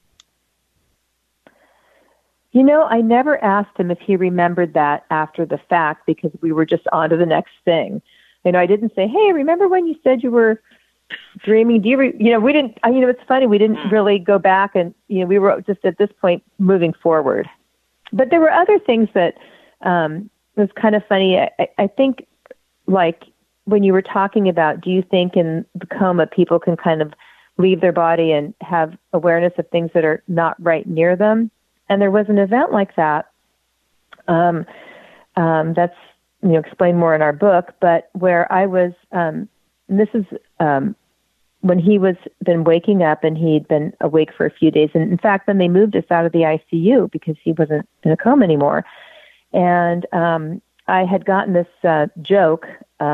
I never asked him if he remembered that after the fact, because we were just on to the next thing. I didn't say, hey, remember when you said you were dreaming? Do you, we didn't, it's funny. We didn't really go back and, we were just at this point moving forward. But there were other things that, was kind of funny. I think, like, when you were talking about, do you think in the coma people can kind of leave their body and have awareness of things that are not right near them? And there was an event like that. That's, explained more in our book, but where I was, this is, when he was been waking up and he'd been awake for a few days. And in fact, then they moved us out of the ICU because he wasn't in a coma anymore. And I had gotten this joke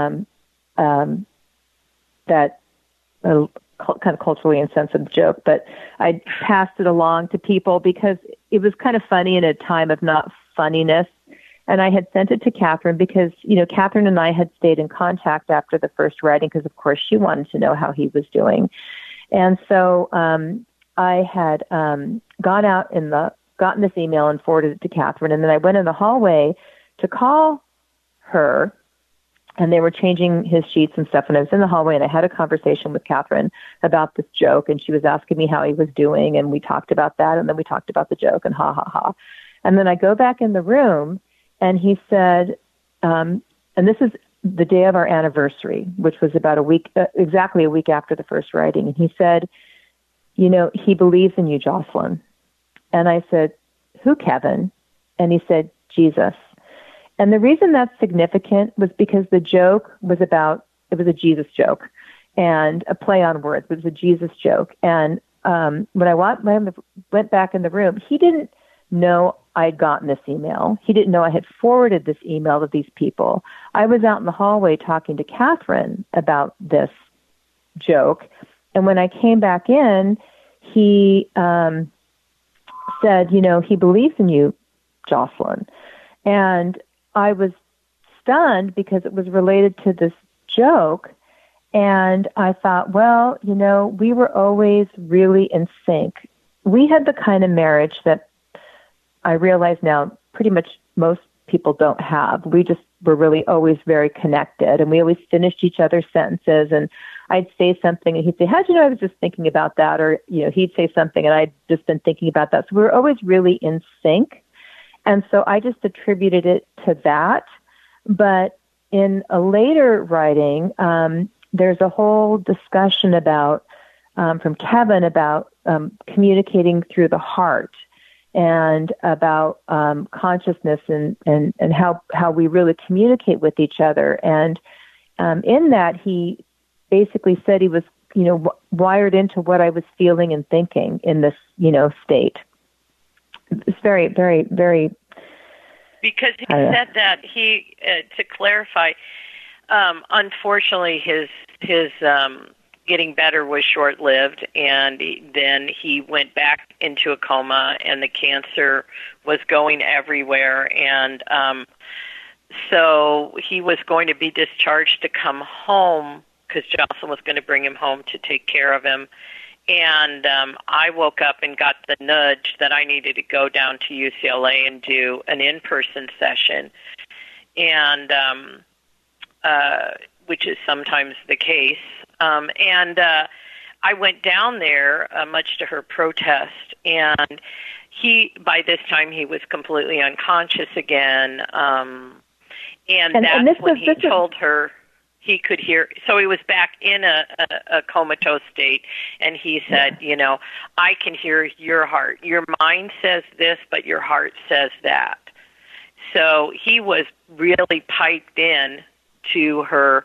that kind of culturally insensitive joke, but I passed it along to people because it was kind of funny in a time of not funniness. And I had sent it to Catherine because, Catherine and I had stayed in contact after the first writing because, of course, she wanted to know how he was doing. And so I had gotten this email and forwarded it to Catherine. And then I went in the hallway to call her. and they were changing his sheets and stuff. And I was in the hallway, and I had a conversation with Catherine about this joke, and she was asking me how he was doing, and we talked about that, and then we talked about the joke, and ha, ha, ha. And then I go back in the room, and he said, and this is the day of our anniversary, which was about exactly a week after the first writing. And he said, you know, he believes in you, Jocelyn. And I said, who, Kevin? And he said, Jesus. And the reason that's significant was because the joke was it was a Jesus joke and a play on words. It was a Jesus joke. And when I went back in the room, he didn't know I'd gotten this email. He didn't know I had forwarded this email to these people. I was out in the hallway talking to Catherine about this joke. And when I came back in, he said, you know, he believes in you, Jocelyn. And I was stunned because it was related to this joke. And I thought, well, you know, we were always really in sync. We had the kind of marriage that I realize now pretty much most people don't have. We just were really always very connected, and we always finished each other's sentences. And I'd say something, and he'd say, how'd you know I was just thinking about that? Or, you know, he'd say something, and I'd just been thinking about that. So we were always really in sync. And so I just attributed it to that. But in a later writing, there's a whole discussion about, from Kevin, about communicating through the heart, and about consciousness and how we really communicate with each other. And in that, he basically said he was, you know, wired into what I was feeling and thinking in this, you know, state. It's very, very, very... Because he said that he, to clarify, unfortunately his getting better was short-lived, and then he went back into a coma, and the cancer was going everywhere, and so he was going to be discharged to come home because Jocelyn was going to bring him home to take care of him. And I woke up and got the nudge that I needed to go down to UCLA and do an in-person session, and which is sometimes the case. And I went down there, much to her protest, and by this time, he was completely unconscious again. And that's when he told her he could hear. So he was back in a comatose state, and he said, you know, I can hear your heart. Your mind says this, but your heart says that. So he was really piped in to her.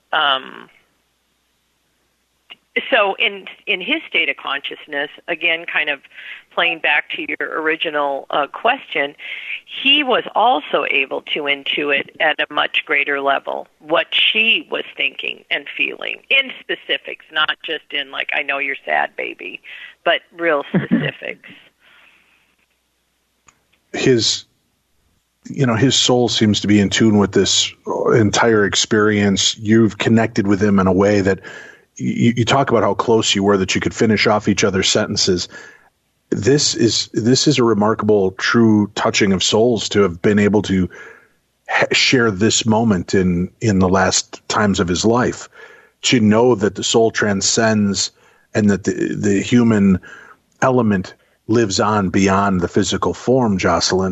So in his state of consciousness, again, kind of playing back to your original question, he was also able to intuit at a much greater level what she was thinking and feeling in specifics, not just in like, I know you're sad, baby, but real specifics. His soul seems to be in tune with this entire experience. You've connected with him in a way that you talk about how close you were, that you could finish off each other's sentences. This is a remarkable, true touching of souls to have been able to share this moment in the last times of his life, to know that the soul transcends and that the human element lives on beyond the physical form, Jocelyn.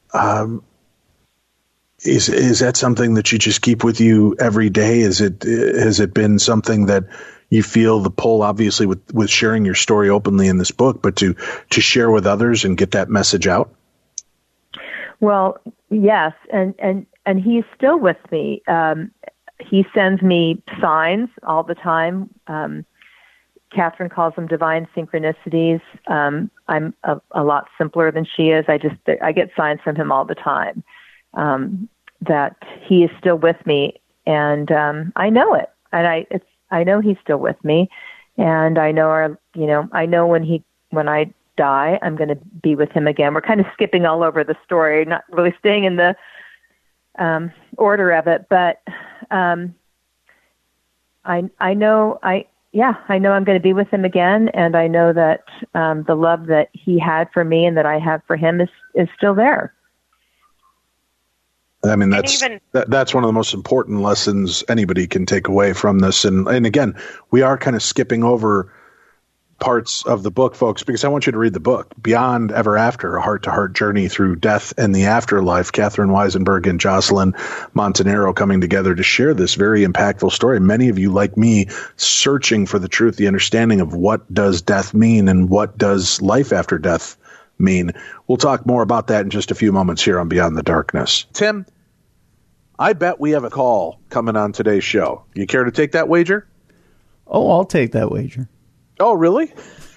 Is that something that you just keep with you every day? Has it been something that you feel the pull, obviously, with sharing your story openly in this book, but to share with others and get that message out? Well, yes, and he's still with me. He sends me signs all the time. Catherine calls them divine synchronicities. I'm a lot simpler than she is. I get signs from him all the time. That he is still with me, and I know it, and I know he's still with me, and I know I know when I die, I'm going to be with him again. We're kind of skipping all over the story, not really staying in the order of it, but I know I'm going to be with him again, and I know that the love that he had for me and that I have for him is still there. I mean, that's one of the most important lessons anybody can take away from this. And again, we are kind of skipping over parts of the book, folks, because I want you to read the book, Beyond Ever After, A Heart-to-Heart Journey Through Death and the Afterlife. Catherine Weisenberg and Jocelyn Montanaro coming together to share this very impactful story. Many of you, like me, searching for the truth, the understanding of what does death mean and what does life after death mean. We'll talk more about that in just a few moments here on Beyond the Darkness. Tim, I bet we have a call coming on today's show. You care to take that wager? Oh, I'll take that wager. Oh, really?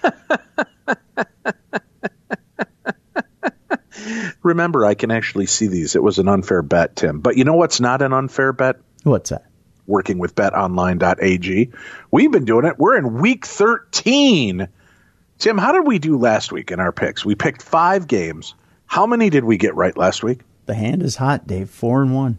Remember, I can actually see these. It was an unfair bet, Tim. But you know what's not an unfair bet? What's that? Working with betonline.ag. We've been doing it. We're in week 13. Tim, how did we do last week in our picks? We picked 5 games. How many did we get right last week? The hand is hot, Dave. 4-1.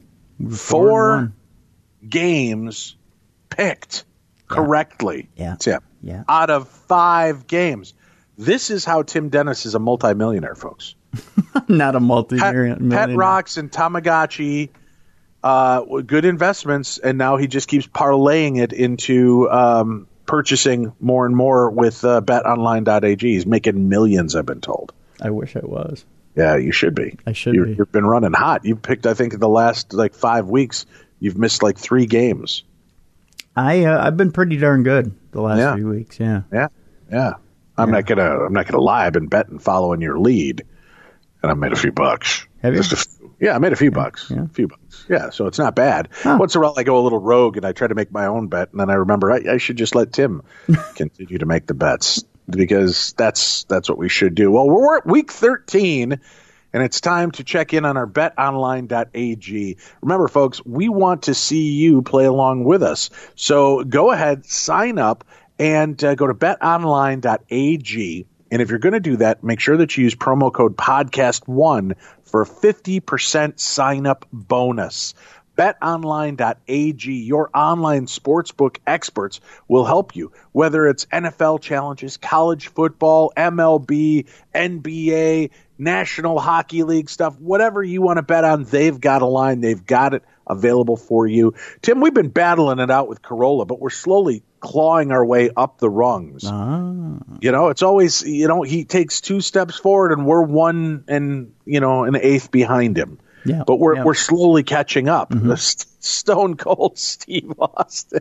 4 games picked correctly, Tim. Yeah. Out of 5 games. This is how Tim Dennis is a multimillionaire, folks. Not a multimillionaire. Pet rocks and Tamagotchi, good investments, and now he just keeps parlaying it into purchasing more and more with betonline.ag. He's making millions, I've been told. I wish I was. Yeah, you should be. I should be. You've been running hot. You've picked, I think, in the last 5 weeks, you've missed 3 games. I've been pretty darn good the last few weeks. Yeah. I'm not gonna lie. I've been betting, following your lead, and I made a few bucks. Have you? I made a few bucks. Yeah. A few bucks. Yeah, so it's not bad. Huh. Once in a while, I go a little rogue and I try to make my own bet, and then I remember I should just let Tim continue to make the bets because that's what we should do. Well, we're at week 13. And it's time to check in on our betonline.ag. Remember, folks, we want to see you play along with us. So go ahead, sign up, and go to betonline.ag. And if you're going to do that, make sure that you use promo code podcast1 for a 50% sign-up bonus. BetOnline.ag, your online sportsbook experts, will help you. Whether it's NFL challenges, college football, MLB, NBA, National Hockey League stuff, whatever you want to bet on, they've got a line. They've got it available for you. Tim, we've been battling it out with Carolla, but we're slowly clawing our way up the rungs. It's always, he takes 2 steps forward and we're 1 and, an eighth behind him. Yeah, but we're slowly catching up. Mm-hmm. Stone Cold Steve Austin.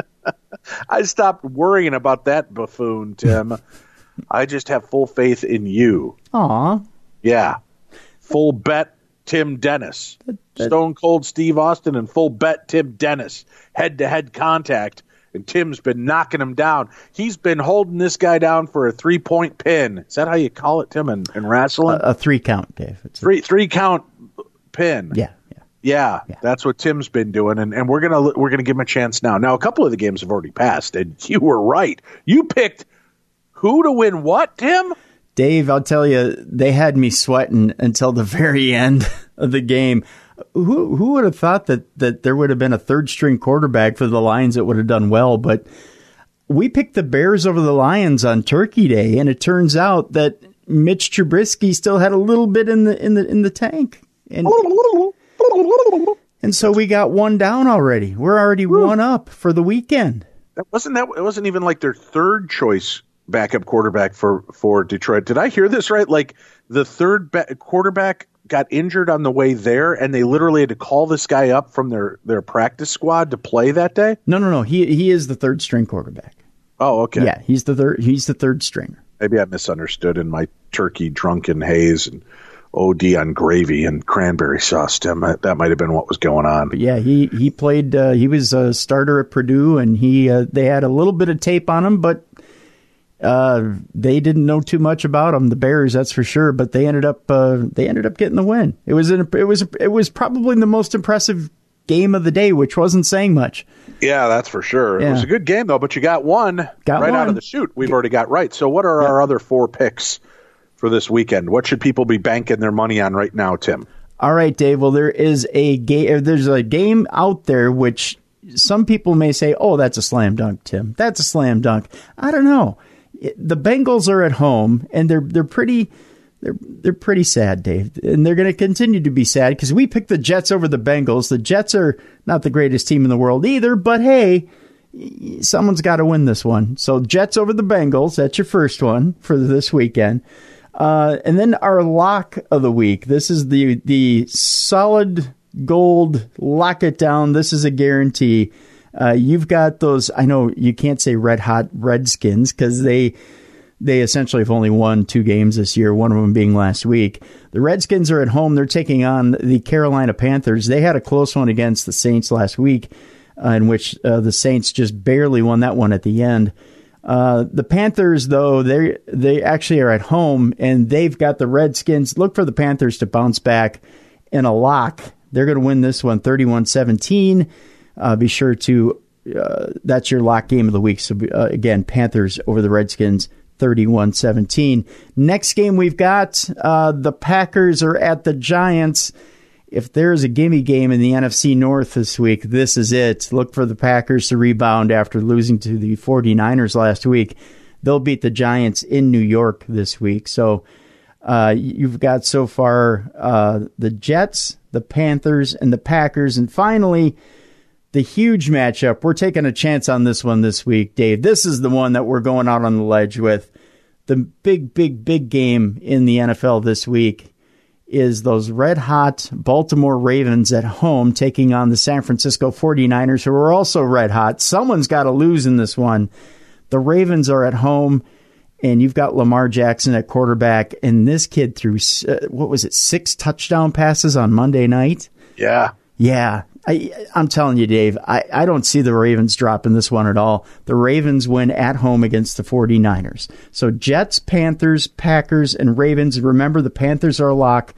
I stopped worrying about that buffoon, Tim. I just have full faith in you. Aw. Yeah. Full bet Tim Dennis. Stone Cold Steve Austin and full bet Tim Dennis. Head-to-head contact. And Tim's been knocking him down. He's been holding this guy down for a 3-point pin. Is that how you call it, Tim, in wrestling? A 3-count, Dave. It's three count pin. Yeah. That's what Tim's been doing, and we're gonna give him a chance now. Now, a couple of the games have already passed, and you were right. You picked who to win what, Tim? Dave, I'll tell you, they had me sweating until the very end of the game. Who would have thought that there would have been a third-string quarterback for the Lions that would have done well? But we picked the Bears over the Lions on Turkey Day, and it turns out that Mitch Trubisky still had a little bit in the tank, and so we got 1 down already. We're already 1 up for the weekend. It wasn't even like their third choice backup quarterback for Detroit. Did I hear this right? Like the third quarterback got injured on the way there, and they literally had to call this guy up from their practice squad to play that day? No. He is the third string quarterback. Oh, okay. Yeah, he's the third stringer. Maybe I misunderstood in my turkey drunken haze and OD on gravy and cranberry sauce, Tim. That might have been what was going on. But yeah, he played. He was a starter at Purdue, and they had a little bit of tape on him, but they didn't know too much about him. The Bears, that's for sure. But they ended up getting the win. It was probably the most impressive game of the day, which wasn't saying much. Yeah, that's for sure. Yeah. It was a good game though, but you got one out of the chute. We've already got right. So what are our other 4 picks for this weekend? What should people be banking their money on right now, Tim? All right, Dave. Well, there's a game out there which some people may say, "Oh, that's a slam dunk, Tim. That's a slam dunk." I don't know. The Bengals are at home, and they're pretty they're pretty sad, Dave, and they're going to continue to be sad because we picked the Jets over the Bengals. The Jets are not the greatest team in the world either, but hey, someone's got to win this one. So Jets over the Bengals, that's your first one for this weekend. And then our lock of the week. This is the solid gold lock it down. This is a guarantee. You've got those, I know you can't say red hot Redskins because they essentially have only won 2 games this year, one of them being last week. The Redskins are at home. They're taking on the Carolina Panthers. They had a close one against the Saints last week, in which the Saints just barely won that one at the end. The Panthers, though, they actually are at home, and they've got the Redskins. Look for the Panthers to bounce back in a lock. They're going to win this one 31-17. Be sure to, that's your lock game of the week. So, again, Panthers over the Redskins, 31-17. Next game we've got, the Packers are at the Giants. If there's a gimme game in the NFC North this week, this is it. Look for the Packers to rebound after losing to the 49ers last week. They'll beat the Giants in New York this week. So you've got so far the Jets, the Panthers, and the Packers. And finally, the huge matchup. We're taking a chance on this one this week, Dave. This is the one that we're going out on the ledge with. The big game in the NFL this week is those red-hot Baltimore Ravens at home taking on the San Francisco 49ers, who are also red-hot. Someone's got to lose in this one. The Ravens are at home, and you've got Lamar Jackson at quarterback, and this kid threw, 6 touchdown passes on Monday night? Yeah. Yeah. I'm telling you, Dave, I don't see the Ravens dropping this one at all. The Ravens win at home against the 49ers. So Jets, Panthers, Packers, and Ravens. Remember, the Panthers are a lock,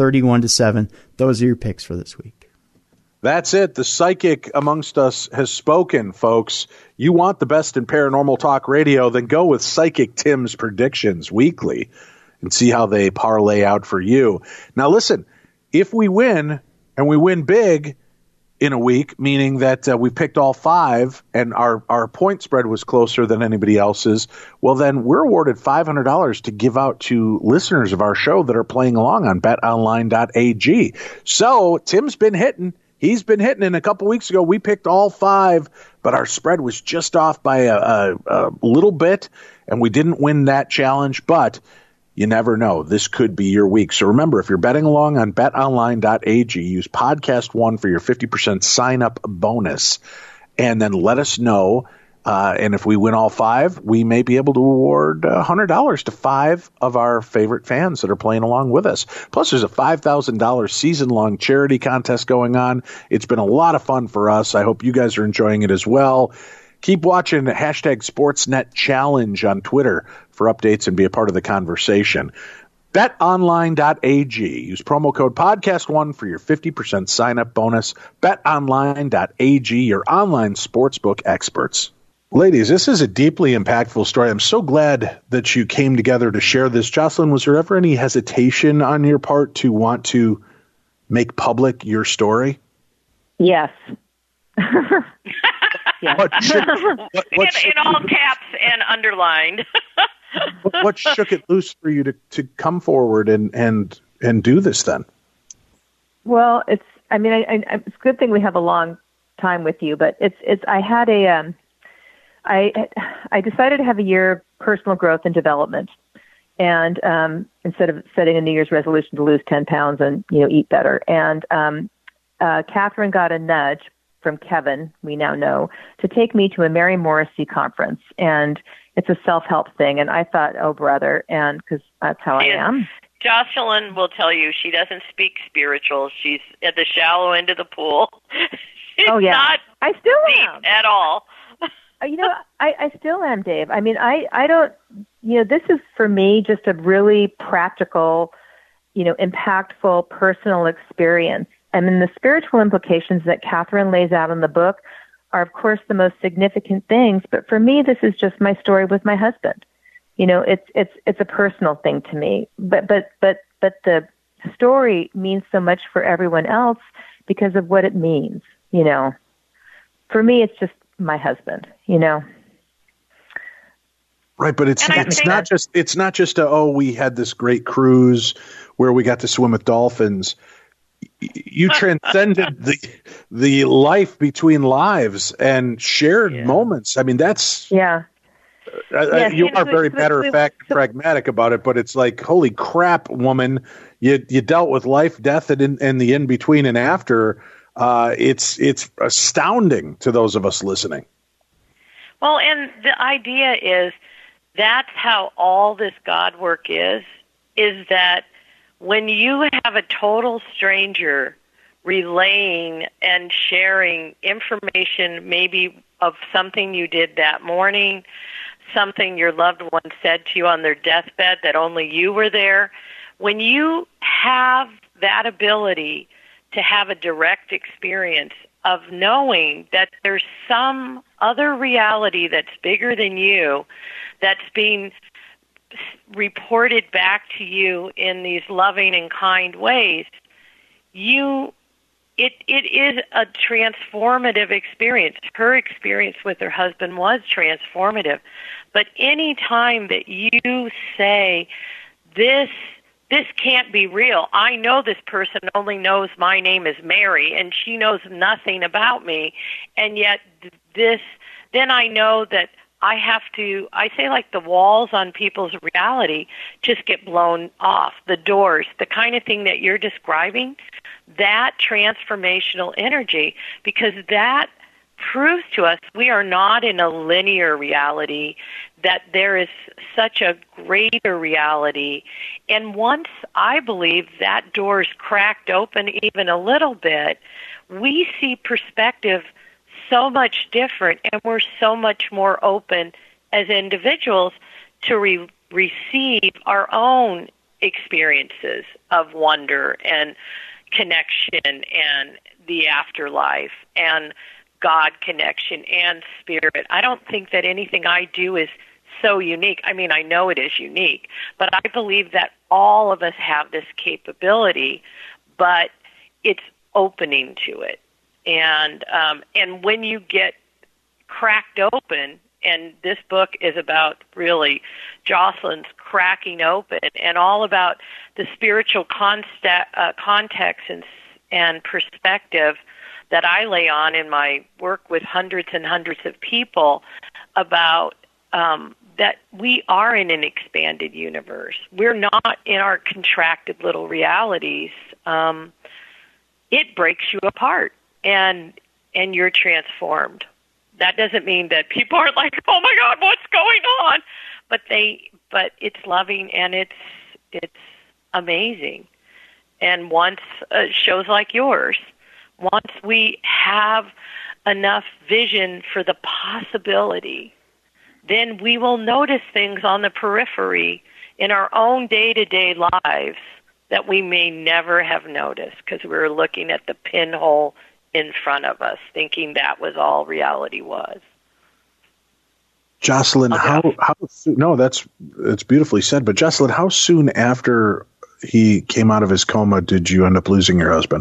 31-7. Those are your picks for this week. That's it. The psychic amongst us has spoken, folks. You want the best in paranormal talk radio, then go with Psychic Tim's predictions weekly and see how they parlay out for you. Now, listen, if we win, and we win big in a week, meaning that we picked all 5 and our point spread was closer than anybody else's, well, then we're awarded $500 to give out to listeners of our show that are playing along on betonline.ag. So Tim's been hitting. He's been hitting. And a couple weeks ago, we picked all 5, but our spread was just off by a little bit, and we didn't win that challenge. But you never know. This could be your week. So remember, if you're betting along on betonline.ag, use podcast1 for your 50% sign-up bonus. And then let us know. And if we win all 5, we may be able to award $100 to 5 of our favorite fans that are playing along with us. Plus, there's a $5,000 season-long charity contest going on. It's been a lot of fun for us. I hope you guys are enjoying it as well. Keep watching #SportsNet Challenge on Twitter for updates and be a part of the conversation. BetOnline.ag. Use promo code podcast1 for your 50% sign-up bonus. BetOnline.ag, your online sportsbook experts. Ladies, this is a deeply impactful story. I'm so glad that you came together to share this. Jocelyn, was there ever any hesitation on your part to want to make public your story? Yes. In all caps and underlined. What shook it loose for you to come forward and do this then? Well, it's a good thing we have a long time with you, but I decided to have a year of personal growth and development. And instead of setting a New Year's resolution to lose 10 pounds and, eat better. And Catherine got a nudge from Kevin, we now know, to take me to a Mary Morrissey conference. And it's a self-help thing. And I thought, oh, brother, and because that's how I am. Jocelyn will tell you she doesn't speak spiritual. She's at the shallow end of the pool. She's not I still deep am. at all. I still am, Dave. I mean, I don't, this is for me just a really practical, impactful personal experience. I mean, the spiritual implications that Catherine lays out in the book are, of course, the most significant things. But for me, this is just my story with my husband. It's a personal thing to me. But the story means so much for everyone else because of what it means. For me, it's just my husband. Right, but it's not just we had this great cruise where we got to swim with dolphins. You transcended the life between lives and shared moments. I mean, that's you are very matter of fact and pragmatic about it, but it's like, holy crap, woman, you dealt with life, death, and the in between and after. It's astounding to those of us listening. Well, and the idea is that's how all this God work is that when you have a total stranger relaying and sharing information maybe of something you did that morning, something your loved one said to you on their deathbed that only you were there, when you have that ability to have a direct experience of knowing that there's some other reality that's bigger than you, that's being reported back to you in these loving and kind ways, it is a transformative experience. Her experience with her husband was transformative. But any time that you say, this can't be real. I know this person only knows my name is Mary, and she knows nothing about me, and yet then I know that I say like the walls on people's reality just get blown off, the doors, the kind of thing that you're describing, that transformational energy, because that proves to us we are not in a linear reality, that there is such a greater reality. And once I believe that door's cracked open even a little bit, we see perspective so much different, and we're so much more open as individuals to receive our own experiences of wonder and connection and the afterlife and God connection and spirit. I don't think that anything I do is so unique. I mean, I know it is unique, but I believe that all of us have this capability, but it's opening to it. And when you get cracked open, and this book is about really Jocelyn's cracking open and all about the spiritual context and perspective that I lay on in my work with hundreds and hundreds of people about that we are in an expanded universe. We're not in our contracted little realities. It breaks you apart. And you're transformed. That doesn't mean that people aren't like, oh my God, what's going on? But it's loving and it's amazing. And once shows like yours, once we have enough vision for the possibility, then we will notice things on the periphery in our own day-to-day lives that we may never have noticed because we were looking at the pinhole in front of us, thinking that was all reality was. Jocelyn, it's beautifully said, but Jocelyn, how soon after he came out of his coma did you end up losing your husband?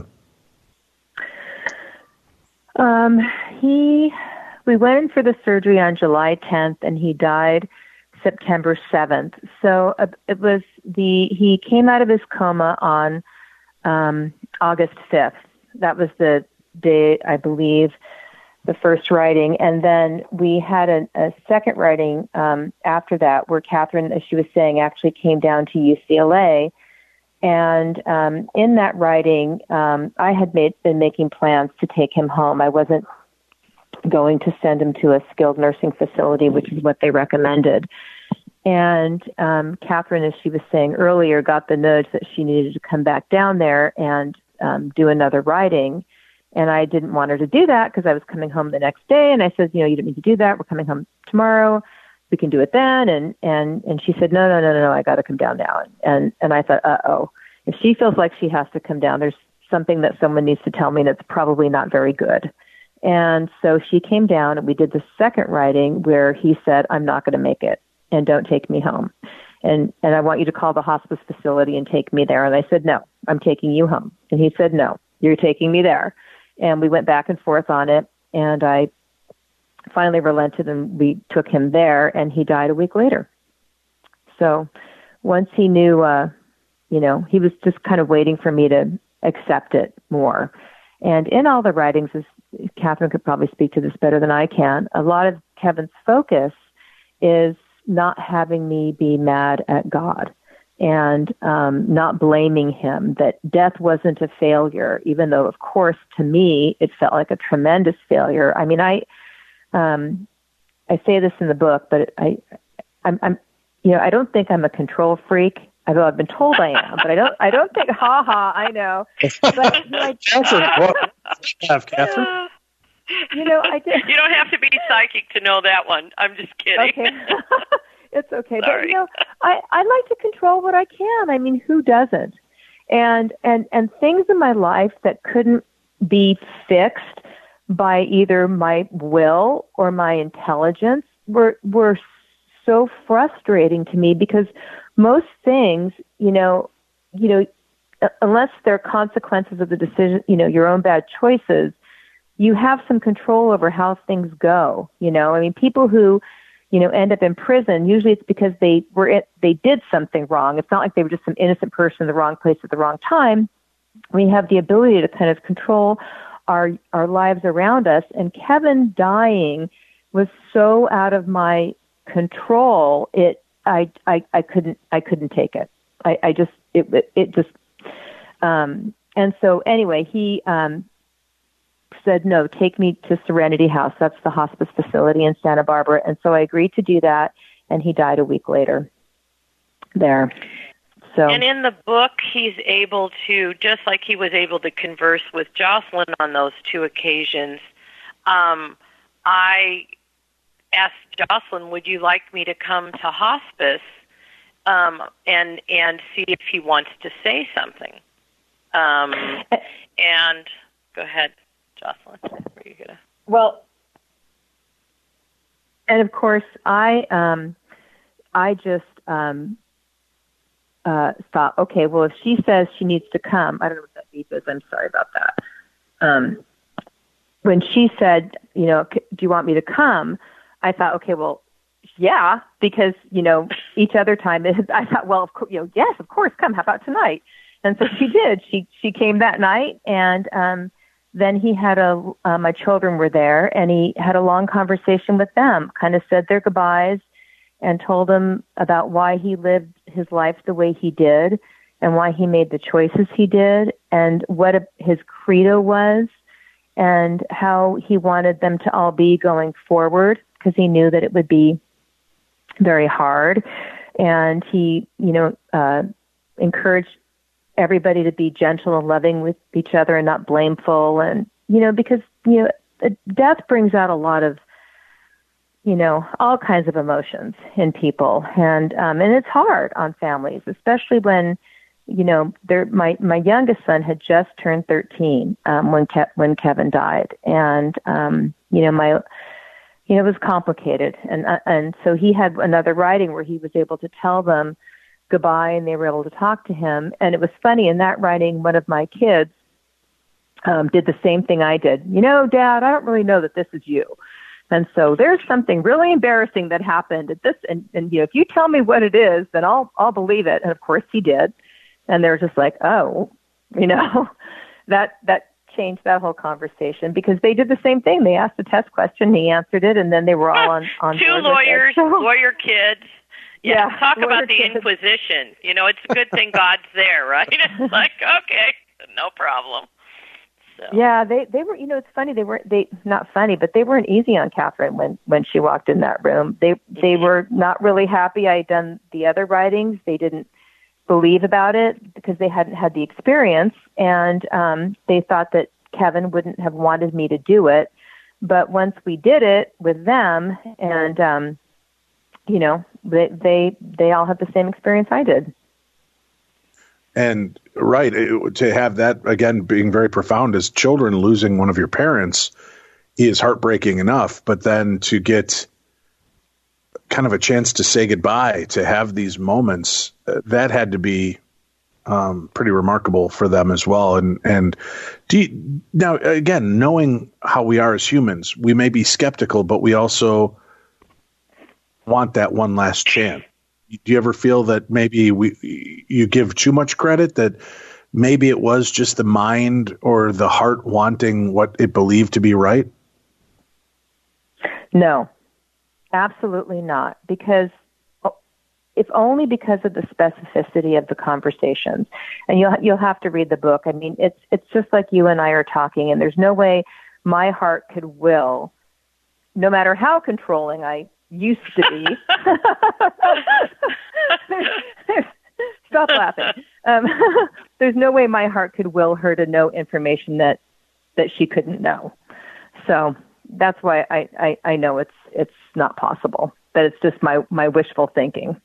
We went in for the surgery on July 10th, and he died September 7th. So he came out of his coma on August 5th. That was the day, I believe, the first writing. And then we had a second writing after that where Catherine, as she was saying, actually came down to UCLA. And in that writing, I had been making plans to take him home. I wasn't going to send him to a skilled nursing facility, which is what they recommended. And Catherine, as she was saying earlier, got the nudge that she needed to come back down there and do another writing. And I didn't want her to do that because I was coming home the next day. And I said, you don't need to do that. We're coming home tomorrow. We can do it then. And she said, no, I got to come down now. And I thought, uh-oh, if she feels like she has to come down, there's something that someone needs to tell me that's probably not very good. And so she came down and we did the second writing where he said, I'm not going to make it and don't take me home. And I want you to call the hospice facility and take me there. And I said, no, I'm taking you home. And he said, no, you're taking me there. And we went back and forth on it. And I finally relented, and we took him there, and he died a week later. So once he knew, he was just kind of waiting for me to accept it more. And in all the writings, as Catherine could probably speak to this better than I can, a lot of Kevin's focus is not having me be mad at God and not blaming him, that death wasn't a failure, even though, of course, to me, it felt like a tremendous failure. I mean, I say this in the book, but I'm I don't think I'm a control freak, although I've been told I am, but I don't think, I know. But, Catherine. I did. You don't have to be psychic to know that one. I'm just kidding. Okay. It's okay. Sorry. But, I like to control what I can. I mean, who doesn't? And things in my life that couldn't be fixed by either my will or my intelligence were so frustrating to me, because most things, unless they're consequences of the decision, your own bad choices, you have some control over how things go. I mean, people who, end up in prison, usually it's because they did something wrong. It's not like they were just some innocent person in the wrong place at the wrong time. We have the ability to kind of control our lives around us. And Kevin dying was so out of my control. I couldn't take it. And so anyway, he said, no, take me to Serenity House. That's the hospice facility in Santa Barbara. And so I agreed to do that, and he died a week later there. So. And in the book, he's able to, just like he was able to converse with Jocelyn on those two occasions, I asked Jocelyn, would you like me to come to hospice and see if he wants to say something? And go ahead, Jocelyn. Were you gonna? Well, and of course, I just thought, okay, well, if she says she needs to come, I don't know what that beep is. I'm sorry about that. When she said, do you want me to come? I thought, okay, well, yeah, because, each other time I thought, well, yes, of course, come. How about tonight? And so she did. She came that night, and then he had my children were there, and he had a long conversation with them, kind of said their goodbyes and told them about why he lived his life the way he did and why he made the choices he did and what his credo was and how he wanted them to all be going forward, because he knew that it would be very hard. And he, encouraged everybody to be gentle and loving with each other and not blameful. And, because, death brings out a lot of, all kinds of emotions in people. And it's hard on families, especially when, my youngest son had just turned 13 when Kevin died. And, it was complicated. And so he had another writing where he was able to tell them goodbye, and they were able to talk to him. And it was funny, in that writing, one of my kids did the same thing I did. Dad, I don't really know that this is you. And so there's something really embarrassing that happened at this. And if you tell me what it is, then I'll believe it. And of course he did. And they're just like, oh, that changed that whole conversation, because they did the same thing. They asked a test question, he answered it, and then they were all on two board lawyers, with it. So, lawyer kids. Yeah, talk about the kids. Inquisition. It's a good thing God's there, right? It's like, okay, no problem. So. Yeah, they were, it's funny, not funny, but they weren't easy on Catherine when she walked in that room. They were not really happy I had done the other writings. They didn't believe about it because they hadn't had the experience, and they thought that Kevin wouldn't have wanted me to do it. But once we did it with them, and they all had the same experience I did. And right, to have that, again, being very profound, as children, losing one of your parents is heartbreaking enough, but then to get kind of a chance to say goodbye, to have these moments, that had to be, pretty remarkable for them as well. And now, again, knowing how we are as humans, we may be skeptical, but we also want that one last chance. Do you ever feel that maybe you give too much credit, that maybe it was just the mind or the heart wanting what it believed to be right? No, absolutely not. Because if only because of the specificity of the conversations. And you'll have to read the book. I mean, it's just like you and I are talking, and there's no way my heart could will, no matter how controlling I used to be. Stop laughing. There's no way my heart could will her to know information that she couldn't know. So that's why I know it's not possible. That it's just my wishful thinking.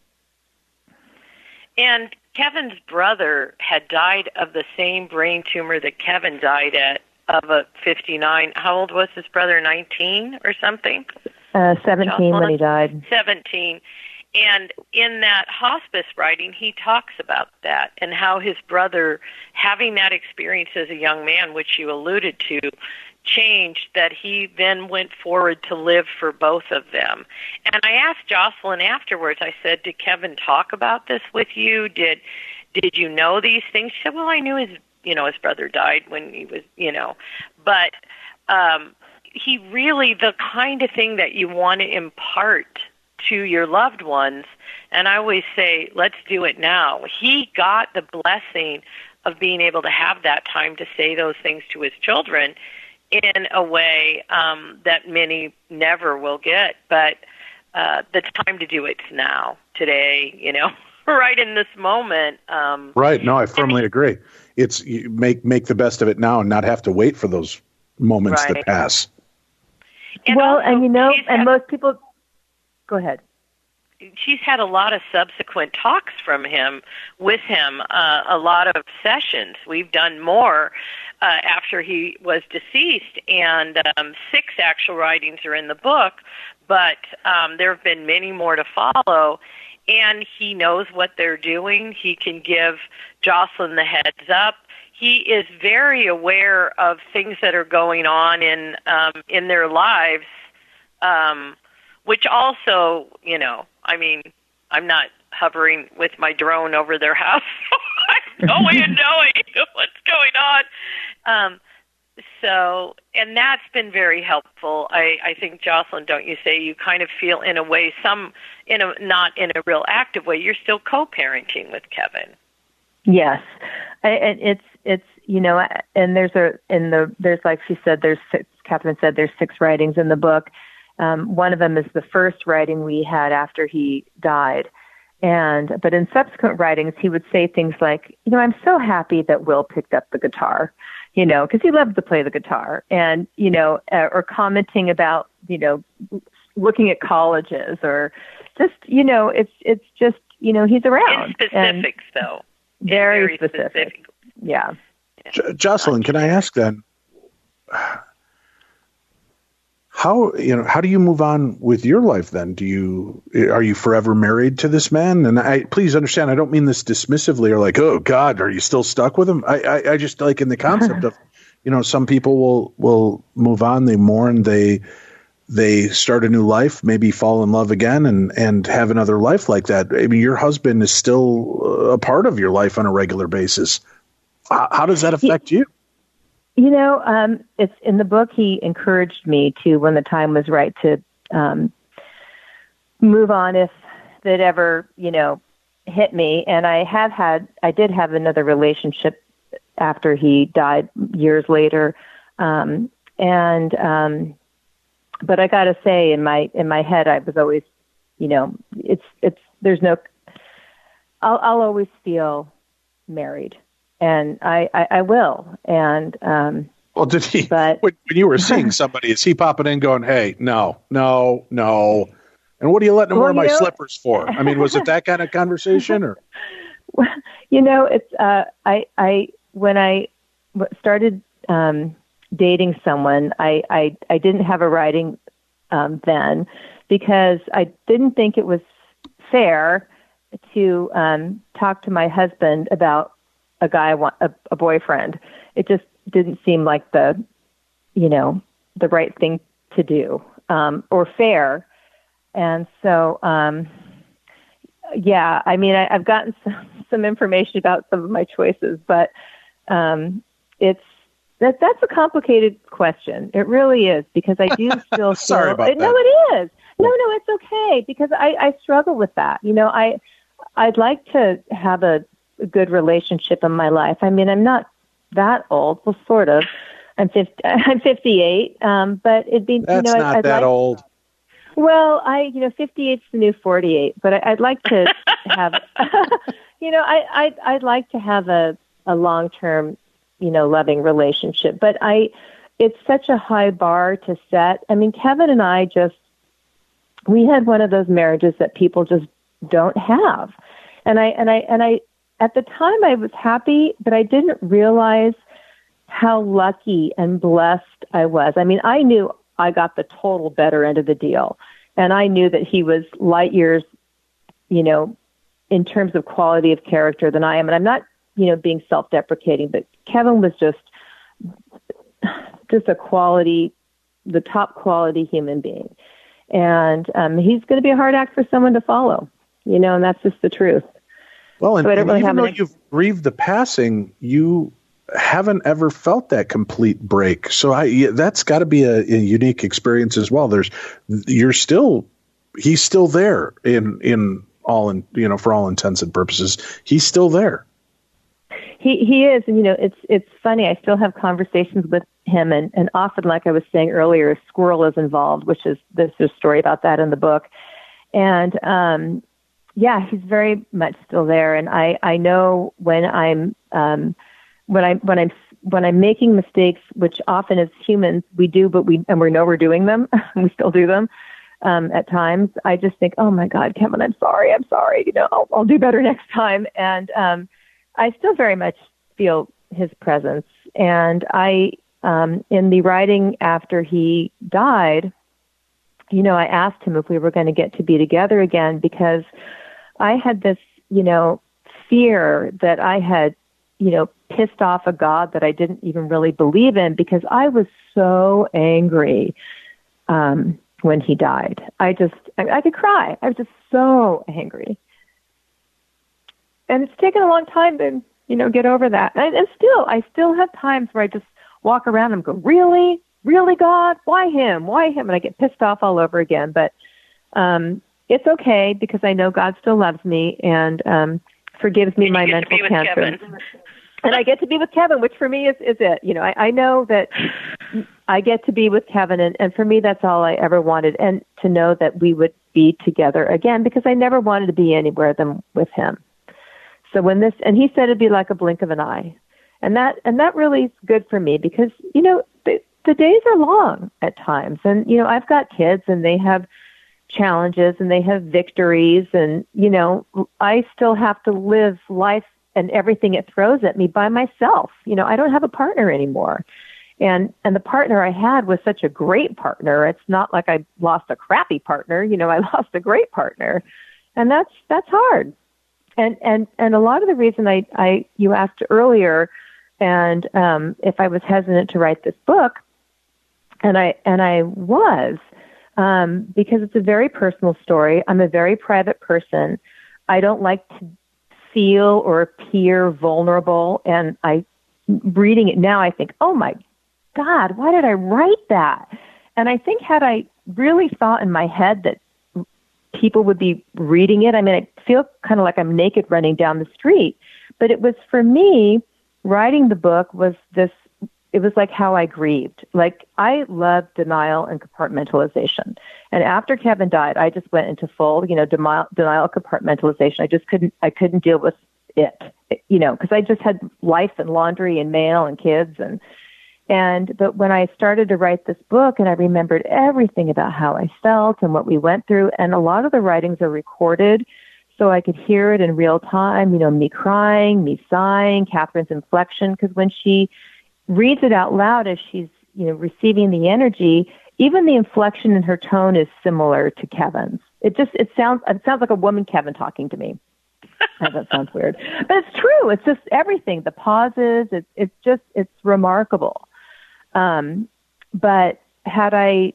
And Kevin's brother had died of the same brain tumor that Kevin died of 59. How old was his brother? 19 or something? 17 Jocelyn? when he died. 17. And in that hospice writing, he talks about that and how his brother, having that experience as a young man, which you alluded to, changed, that he then went forward to live for both of them. And I asked Jocelyn afterwards, I said, did Kevin talk about this with you? Did you know these things? She said, well, I knew his brother died when he was, but he really, the kind of thing that you want to impart to your loved ones, and I always say, let's do it now. He got the blessing of being able to have that time to say those things to his children in a way that many never will get. But the time to do it's now, today, right in this moment. Right. No, I firmly agree. It's you make the best of it now and not have to wait for those moments Right. that pass. And Well, also, and most people, go ahead. She's had a lot of subsequent talks with him, a lot of sessions. We've done more after he was deceased, and 6 actual writings are in the book, but there have been many more to follow, and he knows what they're doing. He can give Jocelyn the heads up. He is very aware of things that are going on in their lives, which also, I'm not hovering with my drone over their house, so I have no way of knowing what's going on. And that's been very helpful. I think, Jocelyn, don't you say you kind of feel in a way, not in a real active way, you're still co-parenting with Kevin. Yes, it's and there's like she said, Catherine said, there's 6 writings in the book. One of them is the first writing we had after he died. But in subsequent writings, he would say things like, I'm so happy that Will picked up the guitar, because he loved to play the guitar, and, or commenting about, looking at colleges, or just, it's just, he's around. In specifics, though. Very specific. Yeah. Jocelyn, can I ask then, how do you move on with your life then? Are you forever married to this man? And please understand, I don't mean this dismissively or like, oh God, are you still stuck with him? I just like in the concept of, some people will move on, they mourn, they start a new life, maybe fall in love again and have another life like that. I mean, your husband is still a part of your life on a regular basis. How does that affect you? It's in the book. He encouraged me to, when the time was right, to move on if that ever, hit me. And I did have another relationship after he died years later. But I got to say, in my head, I was always, I'll always feel married. And I will. And well, did he? But when you were seeing somebody, is he popping in, going, "Hey, no," and what are you letting him wear my slippers for? I mean, was it that kind of conversation, or? Well, it's when I started dating someone, I didn't have a writing then, because I didn't think it was fair to talk to my husband about a guy, a boyfriend. It just didn't seem like the right thing to do, or fair. And so, yeah, I mean, I've gotten some information about some of my choices, but that's a complicated question. It really is, because I do still Sorry about that. No, it is. No, it's okay, because I struggle with that. I'd like to have a good relationship in my life. I mean, I'm not that old. Well, sort of. I'm 58. But it'd be that's not I'd that like, old. Well, 58's the new 48. But I'd like to have, I'd like to have a long-term, loving relationship. But it's such a high bar to set. I mean, Kevin and I we had one of those marriages that people just don't have. And I at the time I was happy, but I didn't realize how lucky and blessed I was. I mean, I knew I got the total better end of the deal. And I knew that he was light years, in terms of quality of character than I am. And I'm not, being self-deprecating, but Kevin was just a quality, the top quality human being. And he's going to be a hard act for someone to follow, and that's just the truth. Well, and, so I don't really even have though you've grieved the passing, you haven't ever felt that complete break. So that's got to be a unique experience as well. He's still there for all intents and purposes. He's still there. He is, and it's funny. I still have conversations with him, and often, like I was saying earlier, a squirrel is involved, there's a story about that in the book, and yeah, he's very much still there. And I know when I'm making mistakes, which often as humans we do, but we know we're doing them, we still do them at times. I just think, oh my God, Kevin, I'm sorry. I'll do better next time, and I still very much feel his presence. And I, in the writing after he died, I asked him if we were going to get to be together again, because I had this, fear that I had, pissed off a God that I didn't even really believe in, because I was so angry when he died. I could cry. I was just so angry. And it's taken a long time to, get over that. And I still have times where I just walk around and go, really? Really, God? Why him? And I get pissed off all over again. But it's okay, because I know God still loves me and forgives me my mental tantrums. And I get to be with Kevin, which for me is it. I know that I get to be with Kevin, and for me that's all I ever wanted, and to know that we would be together again, because I never wanted to be anywhere than with him. So and he said it'd be like a blink of an eye. And that really is good for me, because, the days are long at times. And, I've got kids, and they have challenges and they have victories, and, I still have to live life and everything it throws at me by myself. I don't have a partner anymore. And the partner I had was such a great partner. It's not like I lost a crappy partner. I lost a great partner. And that's hard. And a lot of the reason you asked earlier, and if I was hesitant to write this book, and I was, because it's a very personal story. I'm a very private person. I don't like to feel or appear vulnerable, and reading it now, I think, oh my God, why did I write that? And I think had I really thought in my head that people would be reading it, I mean, I feel kind of like I'm naked running down the street. But it was, for me, writing the book it was like how I grieved. Like, I love denial and compartmentalization. And after Kevin died, I just went into full, denial, compartmentalization. I couldn't deal with it, because I just had life and laundry and mail and kids. But when I started to write this book, and I remembered everything about how I felt and what we went through, and a lot of the writings are recorded, so I could hear it in real time, me crying, me sighing, Catherine's inflection, because when she reads it out loud as she's, receiving the energy, even the inflection in her tone is similar to Kevin's. It sounds like a woman Kevin talking to me. That sounds weird, but it's true. It's just everything. The pauses. It's remarkable. But had I,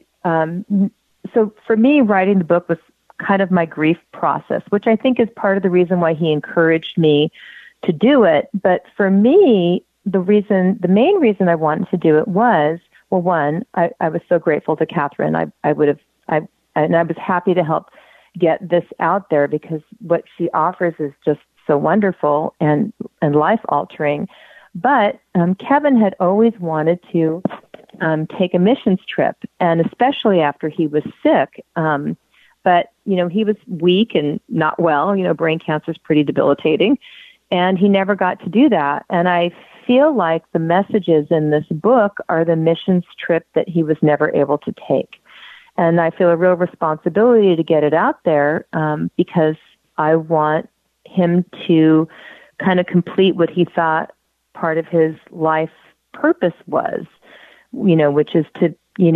so for me, writing the book was kind of my grief process, which I think is part of the reason why he encouraged me to do it. But for me, the main reason I wanted to do it was, well, one, I was so grateful to Catherine. I was happy to help get this out there because what she offers is just so wonderful and life altering. But Kevin had always wanted to take a missions trip, and especially after he was sick. But he was weak and not well. Brain cancer is pretty debilitating, and he never got to do that. And I feel like the messages in this book are the missions trip that he was never able to take. And I feel a real responsibility to get it out there because I want him to kind of complete what he thought part of his life purpose was, which is to,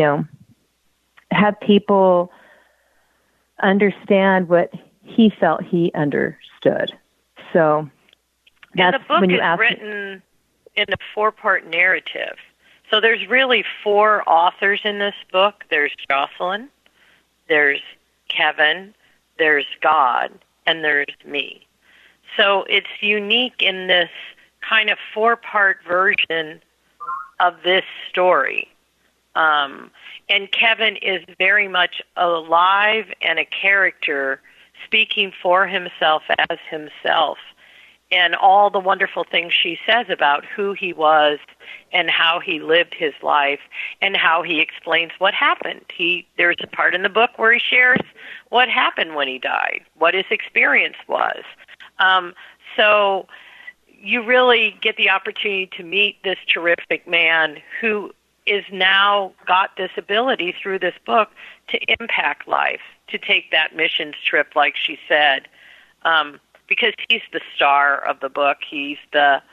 have people understand what he felt he understood. So that's and the book when you is ask written in a 4-part narrative. So there's really 4 authors in this book. There's Jocelyn, there's Kevin, there's God, and there's me. So it's unique in this kind of 4-part version of this story. And Kevin is very much alive and a character speaking for himself as himself. And all the wonderful things she says about who he was and how he lived his life and how he explains what happened. There's a part in the book where he shares what happened when he died, what his experience was. So you really get the opportunity to meet this terrific man who is now got this ability through this book to impact life, to take that missions trip, like she said, because he's the star of the book. He's the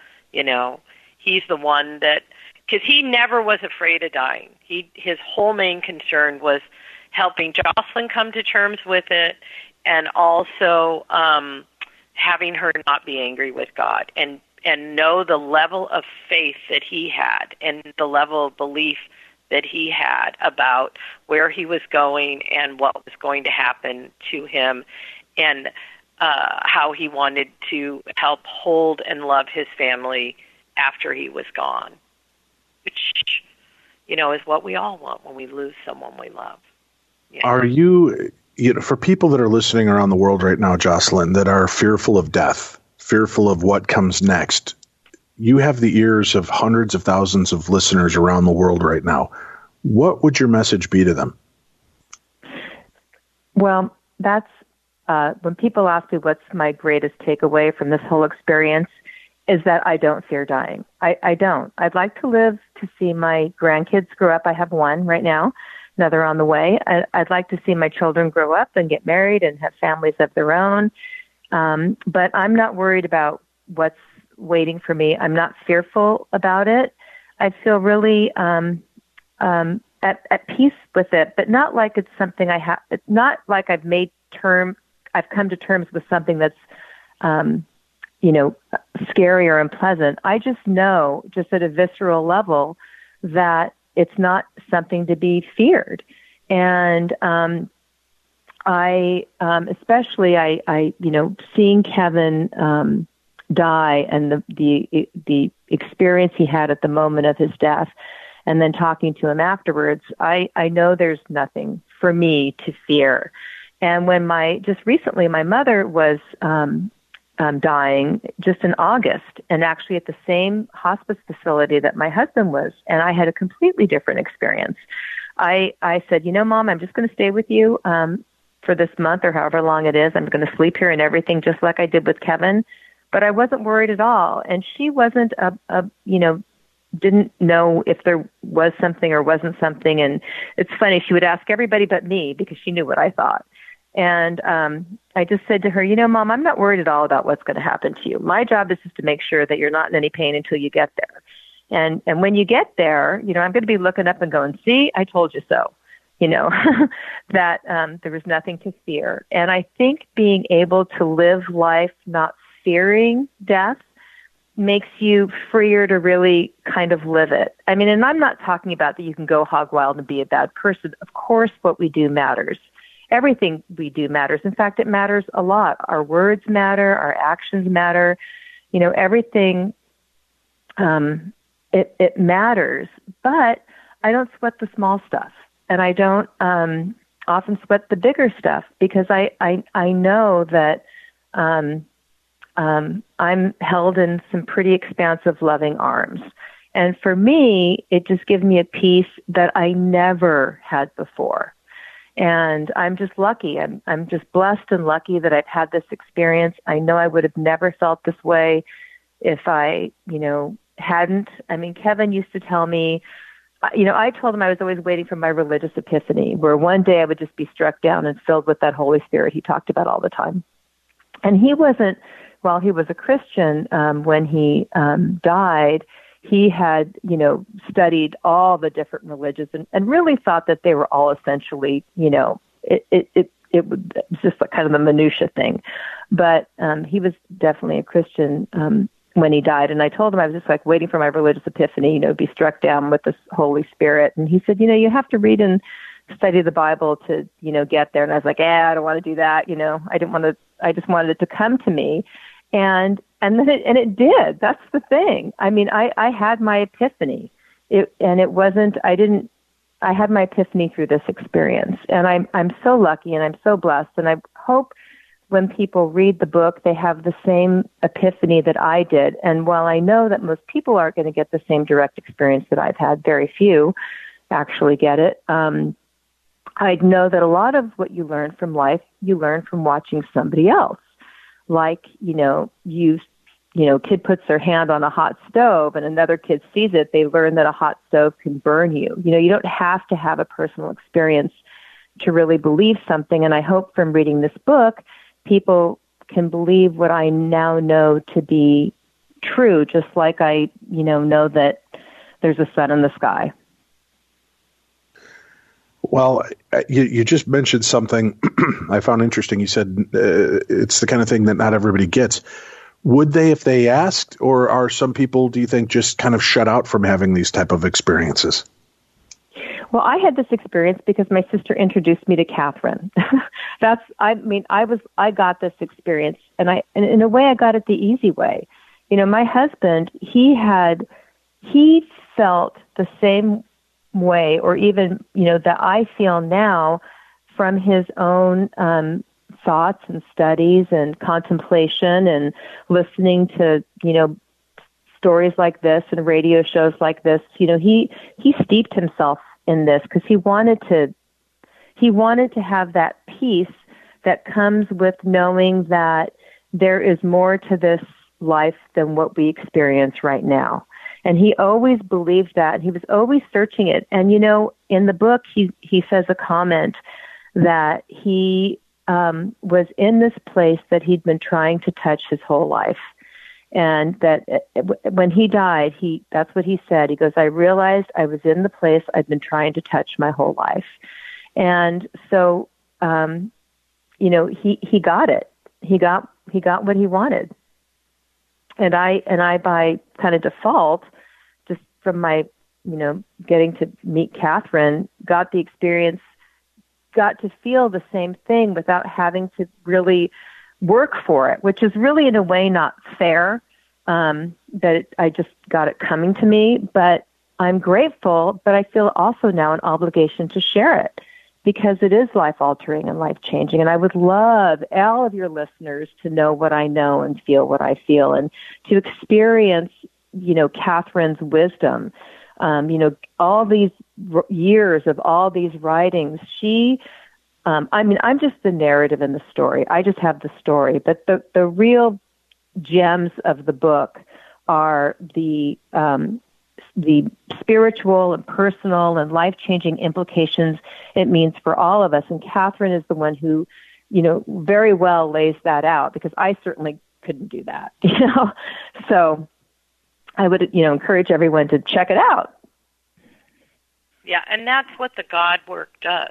one that, because he never was afraid of dying. His whole main concern was helping Jocelyn come to terms with it, and also having her not be angry with God and know the level of faith that he had and the level of belief that he had about where he was going and what was going to happen to him, and how he wanted to help hold and love his family after he was gone, which, is what we all want when we lose someone we love. Yeah. Are you, for people that are listening around the world right now, Jocelyn, that are fearful of death, fearful of what comes next, you have the ears of hundreds of thousands of listeners around the world right now. What would your message be to them? Well, that's when people ask me what's my greatest takeaway from this whole experience is that I don't fear dying. I don't. I'd like to live to see my grandkids grow up. I have one right now, another on the way. I'd like to see my children grow up and get married and have families of their own. But I'm not worried about what's waiting for me. I'm not fearful about it. I feel really at peace with it, but not like it's something I have. Not like I've come to terms with something that's, scary or unpleasant. I just know, just at a visceral level, that it's not something to be feared. And especially seeing Kevin die and the experience he had at the moment of his death, and then talking to him afterwards, I know there's nothing for me to fear. And when just recently my mother was dying just in August, and actually at the same hospice facility that my husband was, and I had a completely different experience. I said, Mom, I'm just going to stay with you for this month or however long it is. I'm going to sleep here and everything, just like I did with Kevin. But I wasn't worried at all. And she wasn't, didn't know if there was something or wasn't something. And it's funny, she would ask everybody but me because she knew what I thought. And I just said to her, Mom, I'm not worried at all about what's going to happen to you. My job is just to make sure that you're not in any pain until you get there. And when you get there, I'm going to be looking up and going, see, I told you so, that there was nothing to fear. And I think being able to live life not fearing death makes you freer to really kind of live it. I mean, and I'm not talking about that you can go hog wild and be a bad person. Of course, what we do matters. Everything we do matters. In fact, it matters a lot. Our words matter. Our actions matter. You know, everything, it matters. But I don't sweat the small stuff. And I don't often sweat the bigger stuff because I know that I'm held in some pretty expansive, loving arms. And for me, it just gives me a peace that I never had before. And I'm just lucky. I'm just blessed and lucky that I've had this experience. I know I would have never felt this way if I, hadn't. I mean, Kevin used to tell me, I told him I was always waiting for my religious epiphany, where one day I would just be struck down and filled with that Holy Spirit he talked about all the time. And he wasn't, while he was a Christian, when he died, he had, studied all the different religions and really thought that they were all essentially, it was just like kind of the minutia thing. But he was definitely a Christian when he died. And I told him I was just like waiting for my religious epiphany, be struck down with this Holy Spirit. And he said, you have to read and study the Bible to, get there. And I was like, I don't want to do that. I just wanted it to come to me. And then it did. That's the thing. I mean, I had my epiphany. I had my epiphany through this experience. And I'm so lucky and I'm so blessed. And I hope when people read the book, they have the same epiphany that I did. And while I know that most people aren't going to get the same direct experience that I've had, very few actually get it. I know that a lot of what you learn from life, you learn from watching somebody else. Like, kid puts their hand on a hot stove and another kid sees it, they learn that a hot stove can burn you. You don't have to have a personal experience to really believe something. And I hope from reading this book, people can believe what I now know to be true, just like I, know that there's a sun in the sky. Well, you just mentioned something I found interesting. You said it's the kind of thing that not everybody gets. Would they if they asked, or are some people, do you think, just kind of shut out from having these type of experiences? Well, I had this experience because my sister introduced me to Catherine. I got this experience, and in a way, I got it the easy way. My husband, he felt the same way, or even, that I feel now from his own thoughts and studies and contemplation and listening to, stories like this and radio shows like this. He steeped himself in this because he wanted to have that peace that comes with knowing that there is more to this life than what we experience right now. And he always believed that, and he was always searching it. And, in the book, he says a comment that he was in this place that he'd been trying to touch his whole life. And that when he died, that's what he said. He goes, I realized I was in the place I'd been trying to touch my whole life. And so, he got it. He got what he wanted. And I by kind of default, just from my, getting to meet Catherine, got the experience, got to feel the same thing without having to really work for it, which is really in a way not fair, I just got it coming to me. But I'm grateful, but I feel also now an obligation to share it because it is life-altering and life-changing. And I would love all of your listeners to know what I know and feel what I feel and to experience, Catherine's wisdom. All these years of all these writings, I'm just the narrative in the story. I just have the story. But the real gems of the book are the spiritual and personal and life-changing implications it means for all of us. And Catherine is the one who, very well lays that out because I certainly couldn't do that, So I would, encourage everyone to check it out. Yeah, and that's what the God work does.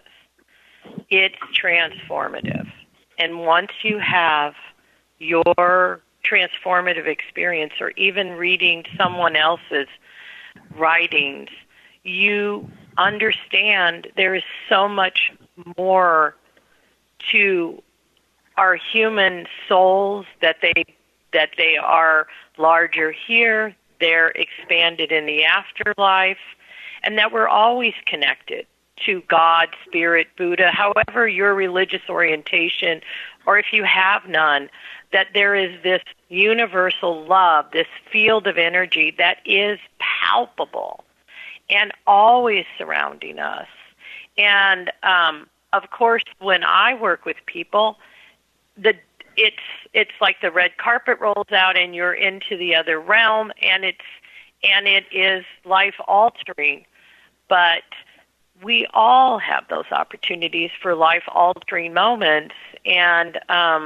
It's transformative. And once you have your transformative experience, or even reading someone else's writings, you understand there is so much more to our human souls, that they are larger here, they're expanded in the afterlife, and that we're always connected to God, Spirit, Buddha, however your religious orientation, or if you have none, that there is this universal love, this field of energy that is palpable and always surrounding us. And of course, when I work with people, it's like the red carpet rolls out and you're into the other realm, and it is life altering. But we all have those opportunities for life altering moments, and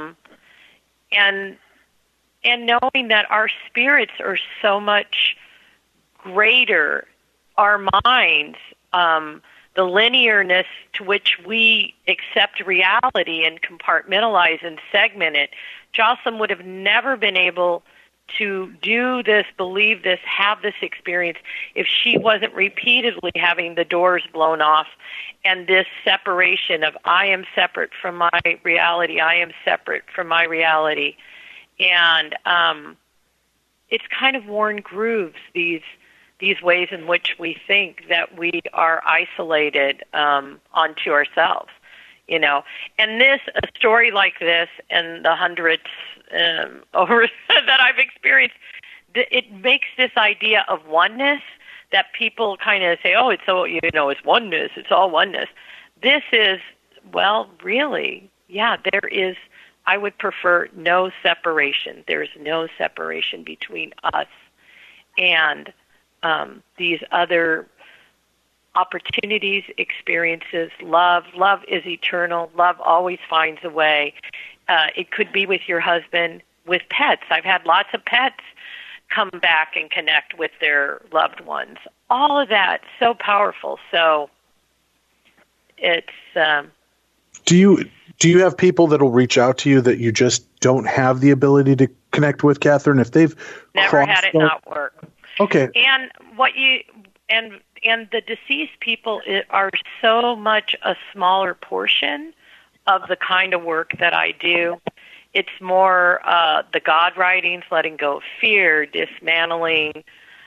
knowing that our spirits are so much greater, our minds, the linearness to which we accept reality and compartmentalize and segment it. Jocelyn would have never been able to do this, believe this, have this experience if she wasn't repeatedly having the doors blown off and this separation of I am separate from my reality, I am separate from my reality. And it's kind of worn grooves, these ways in which we think that we are isolated onto ourselves, you know. And a story like this and the hundreds over that I've experienced, it makes this idea of oneness that people kind of say, oh, it's so, you know, it's oneness, it's all oneness. This is, well, really, yeah, there is, I would prefer no separation. There's no separation between us and these other opportunities, experiences. Love is eternal. Love always finds a way. It could be with your husband, with pets. I've had lots of pets come back and connect with their loved ones. All of that, so powerful. So it's... Do you have people that will reach out to you that you just don't have the ability to connect with, Catherine? If they've never had it not work. Okay. And what you and the deceased people are so much a smaller portion of the kind of work that I do. It's more the God writings, letting go of fear, dismantling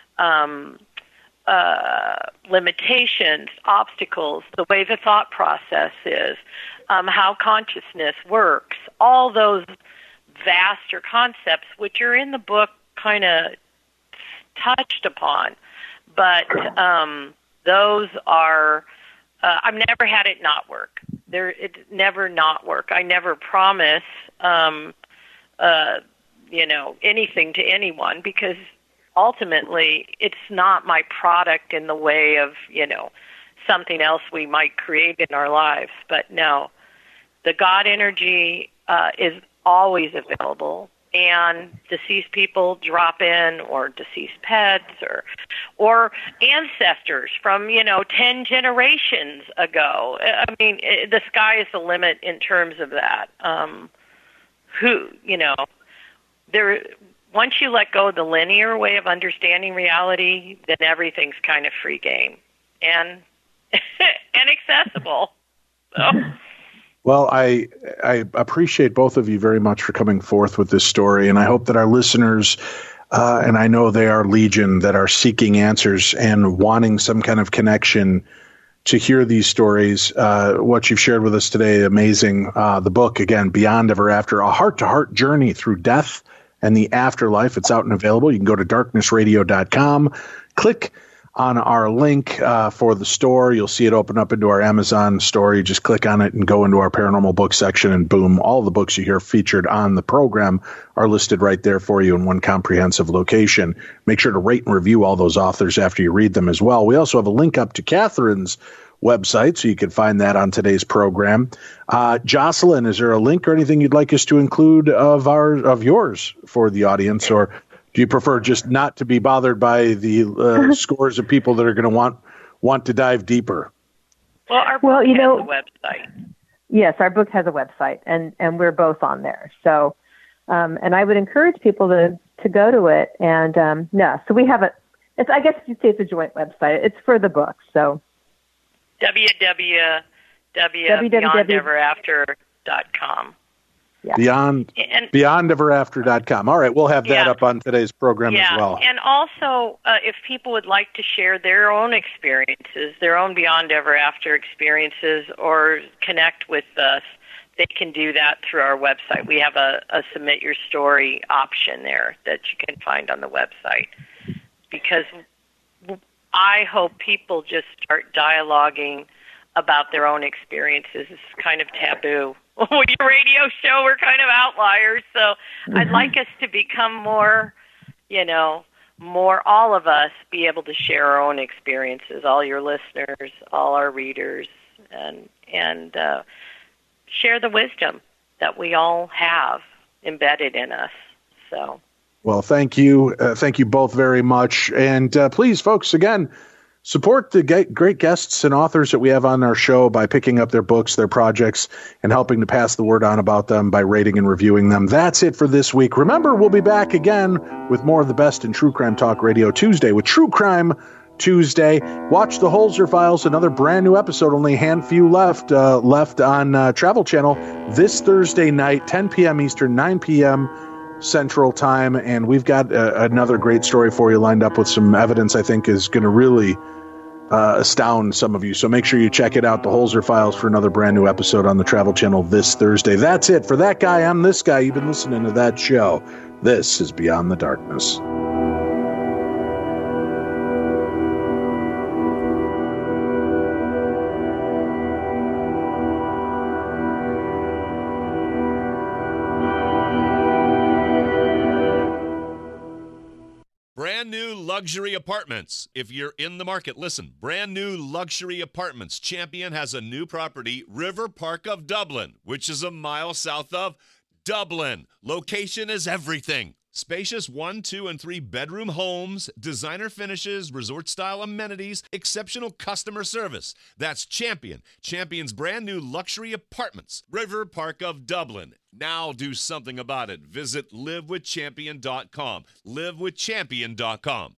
limitations, obstacles, the way the thought process is, how consciousness works, all those vaster concepts, which are in the book kind of touched upon. But those are, I've never had it not work. It's never not work. I never promise, anything to anyone, because ultimately it's not my product in the way of, something else we might create in our lives. But no, the God energy is always available, and deceased people drop in, or deceased pets, or ancestors from 10 generations ago. I mean, the sky is the limit in terms of that. Once you let go of the linear way of understanding reality, then everything's kind of free game and accessible. So. Well, I appreciate both of you very much for coming forth with this story, and I hope that our listeners, and I know they are legion, that are seeking answers and wanting some kind of connection to hear these stories. What you've shared with us today, amazing. The book, again, Beyond Ever After, a heart-to-heart journey through death and the afterlife. It's out and available. You can go to darknessradio.com, click on our link for the store. You'll see it open up into our Amazon store. You just click on it and go into our paranormal book section, and boom, all the books you hear featured on the program are listed right there for you in one comprehensive location. Make sure to rate and review all those authors after you read them as well. We also have a link up to Catherine's website, so you can find that on today's program. Jocelyn, is there a link or anything you'd like us to include of yours for the audience, or do you prefer just not to be bothered by the scores of people that are going to want to dive deeper? Well, our book has a website. Yes, our book has a website, and we're both on there. So And I would encourage people to go to it. And so we have I guess you'd say it's a joint website. It's for the book. So www.beyondeverafter.com. Yeah. Beyondeverafter.com. All right, we'll have that up on today's program as well. And also, if people would like to share their own experiences, their own Beyond Ever After experiences, or connect with us, they can do that through our website. We have a submit your story option there that you can find on the website. Because I hope people just start dialoguing about their own experiences. It's kind of taboo. With your radio show, we're kind of outliers, so I'd like us to become more, all of us be able to share our own experiences, all your listeners, all our readers, and share the wisdom that we all have embedded in us. So. Well, thank you. Thank you both very much. And please, folks, again, support the great guests and authors that we have on our show by picking up their books, their projects, and helping to pass the word on about them by rating and reviewing them. That's it for this week. Remember, we'll be back again with more of the best in True Crime Talk Radio Tuesday with True Crime Tuesday. Watch the Holzer Files, another brand new episode, only a handful left on Travel Channel this Thursday night, 10 p.m. Eastern, 9 p.m. Central Time. And we've got another great story for you lined up with some evidence I think is going to really astound some of you. So make sure you check it out, the Holzer Files, for another brand new episode on the Travel Channel this Thursday. That's it. For that guy, I'm this guy. You've been listening to that show. This is Beyond the Darkness. Brand new luxury apartments. If you're in the market, listen. Brand new luxury apartments. Champion has a new property, River Park of Dublin, which is a mile south of Dublin. Location is everything. Spacious 1, 2, and 3 bedroom homes, designer finishes, resort-style amenities, exceptional customer service. That's Champion. Champion's brand new luxury apartments, River Park of Dublin. Now do something about it. Visit livewithchampion.com. livewithchampion.com.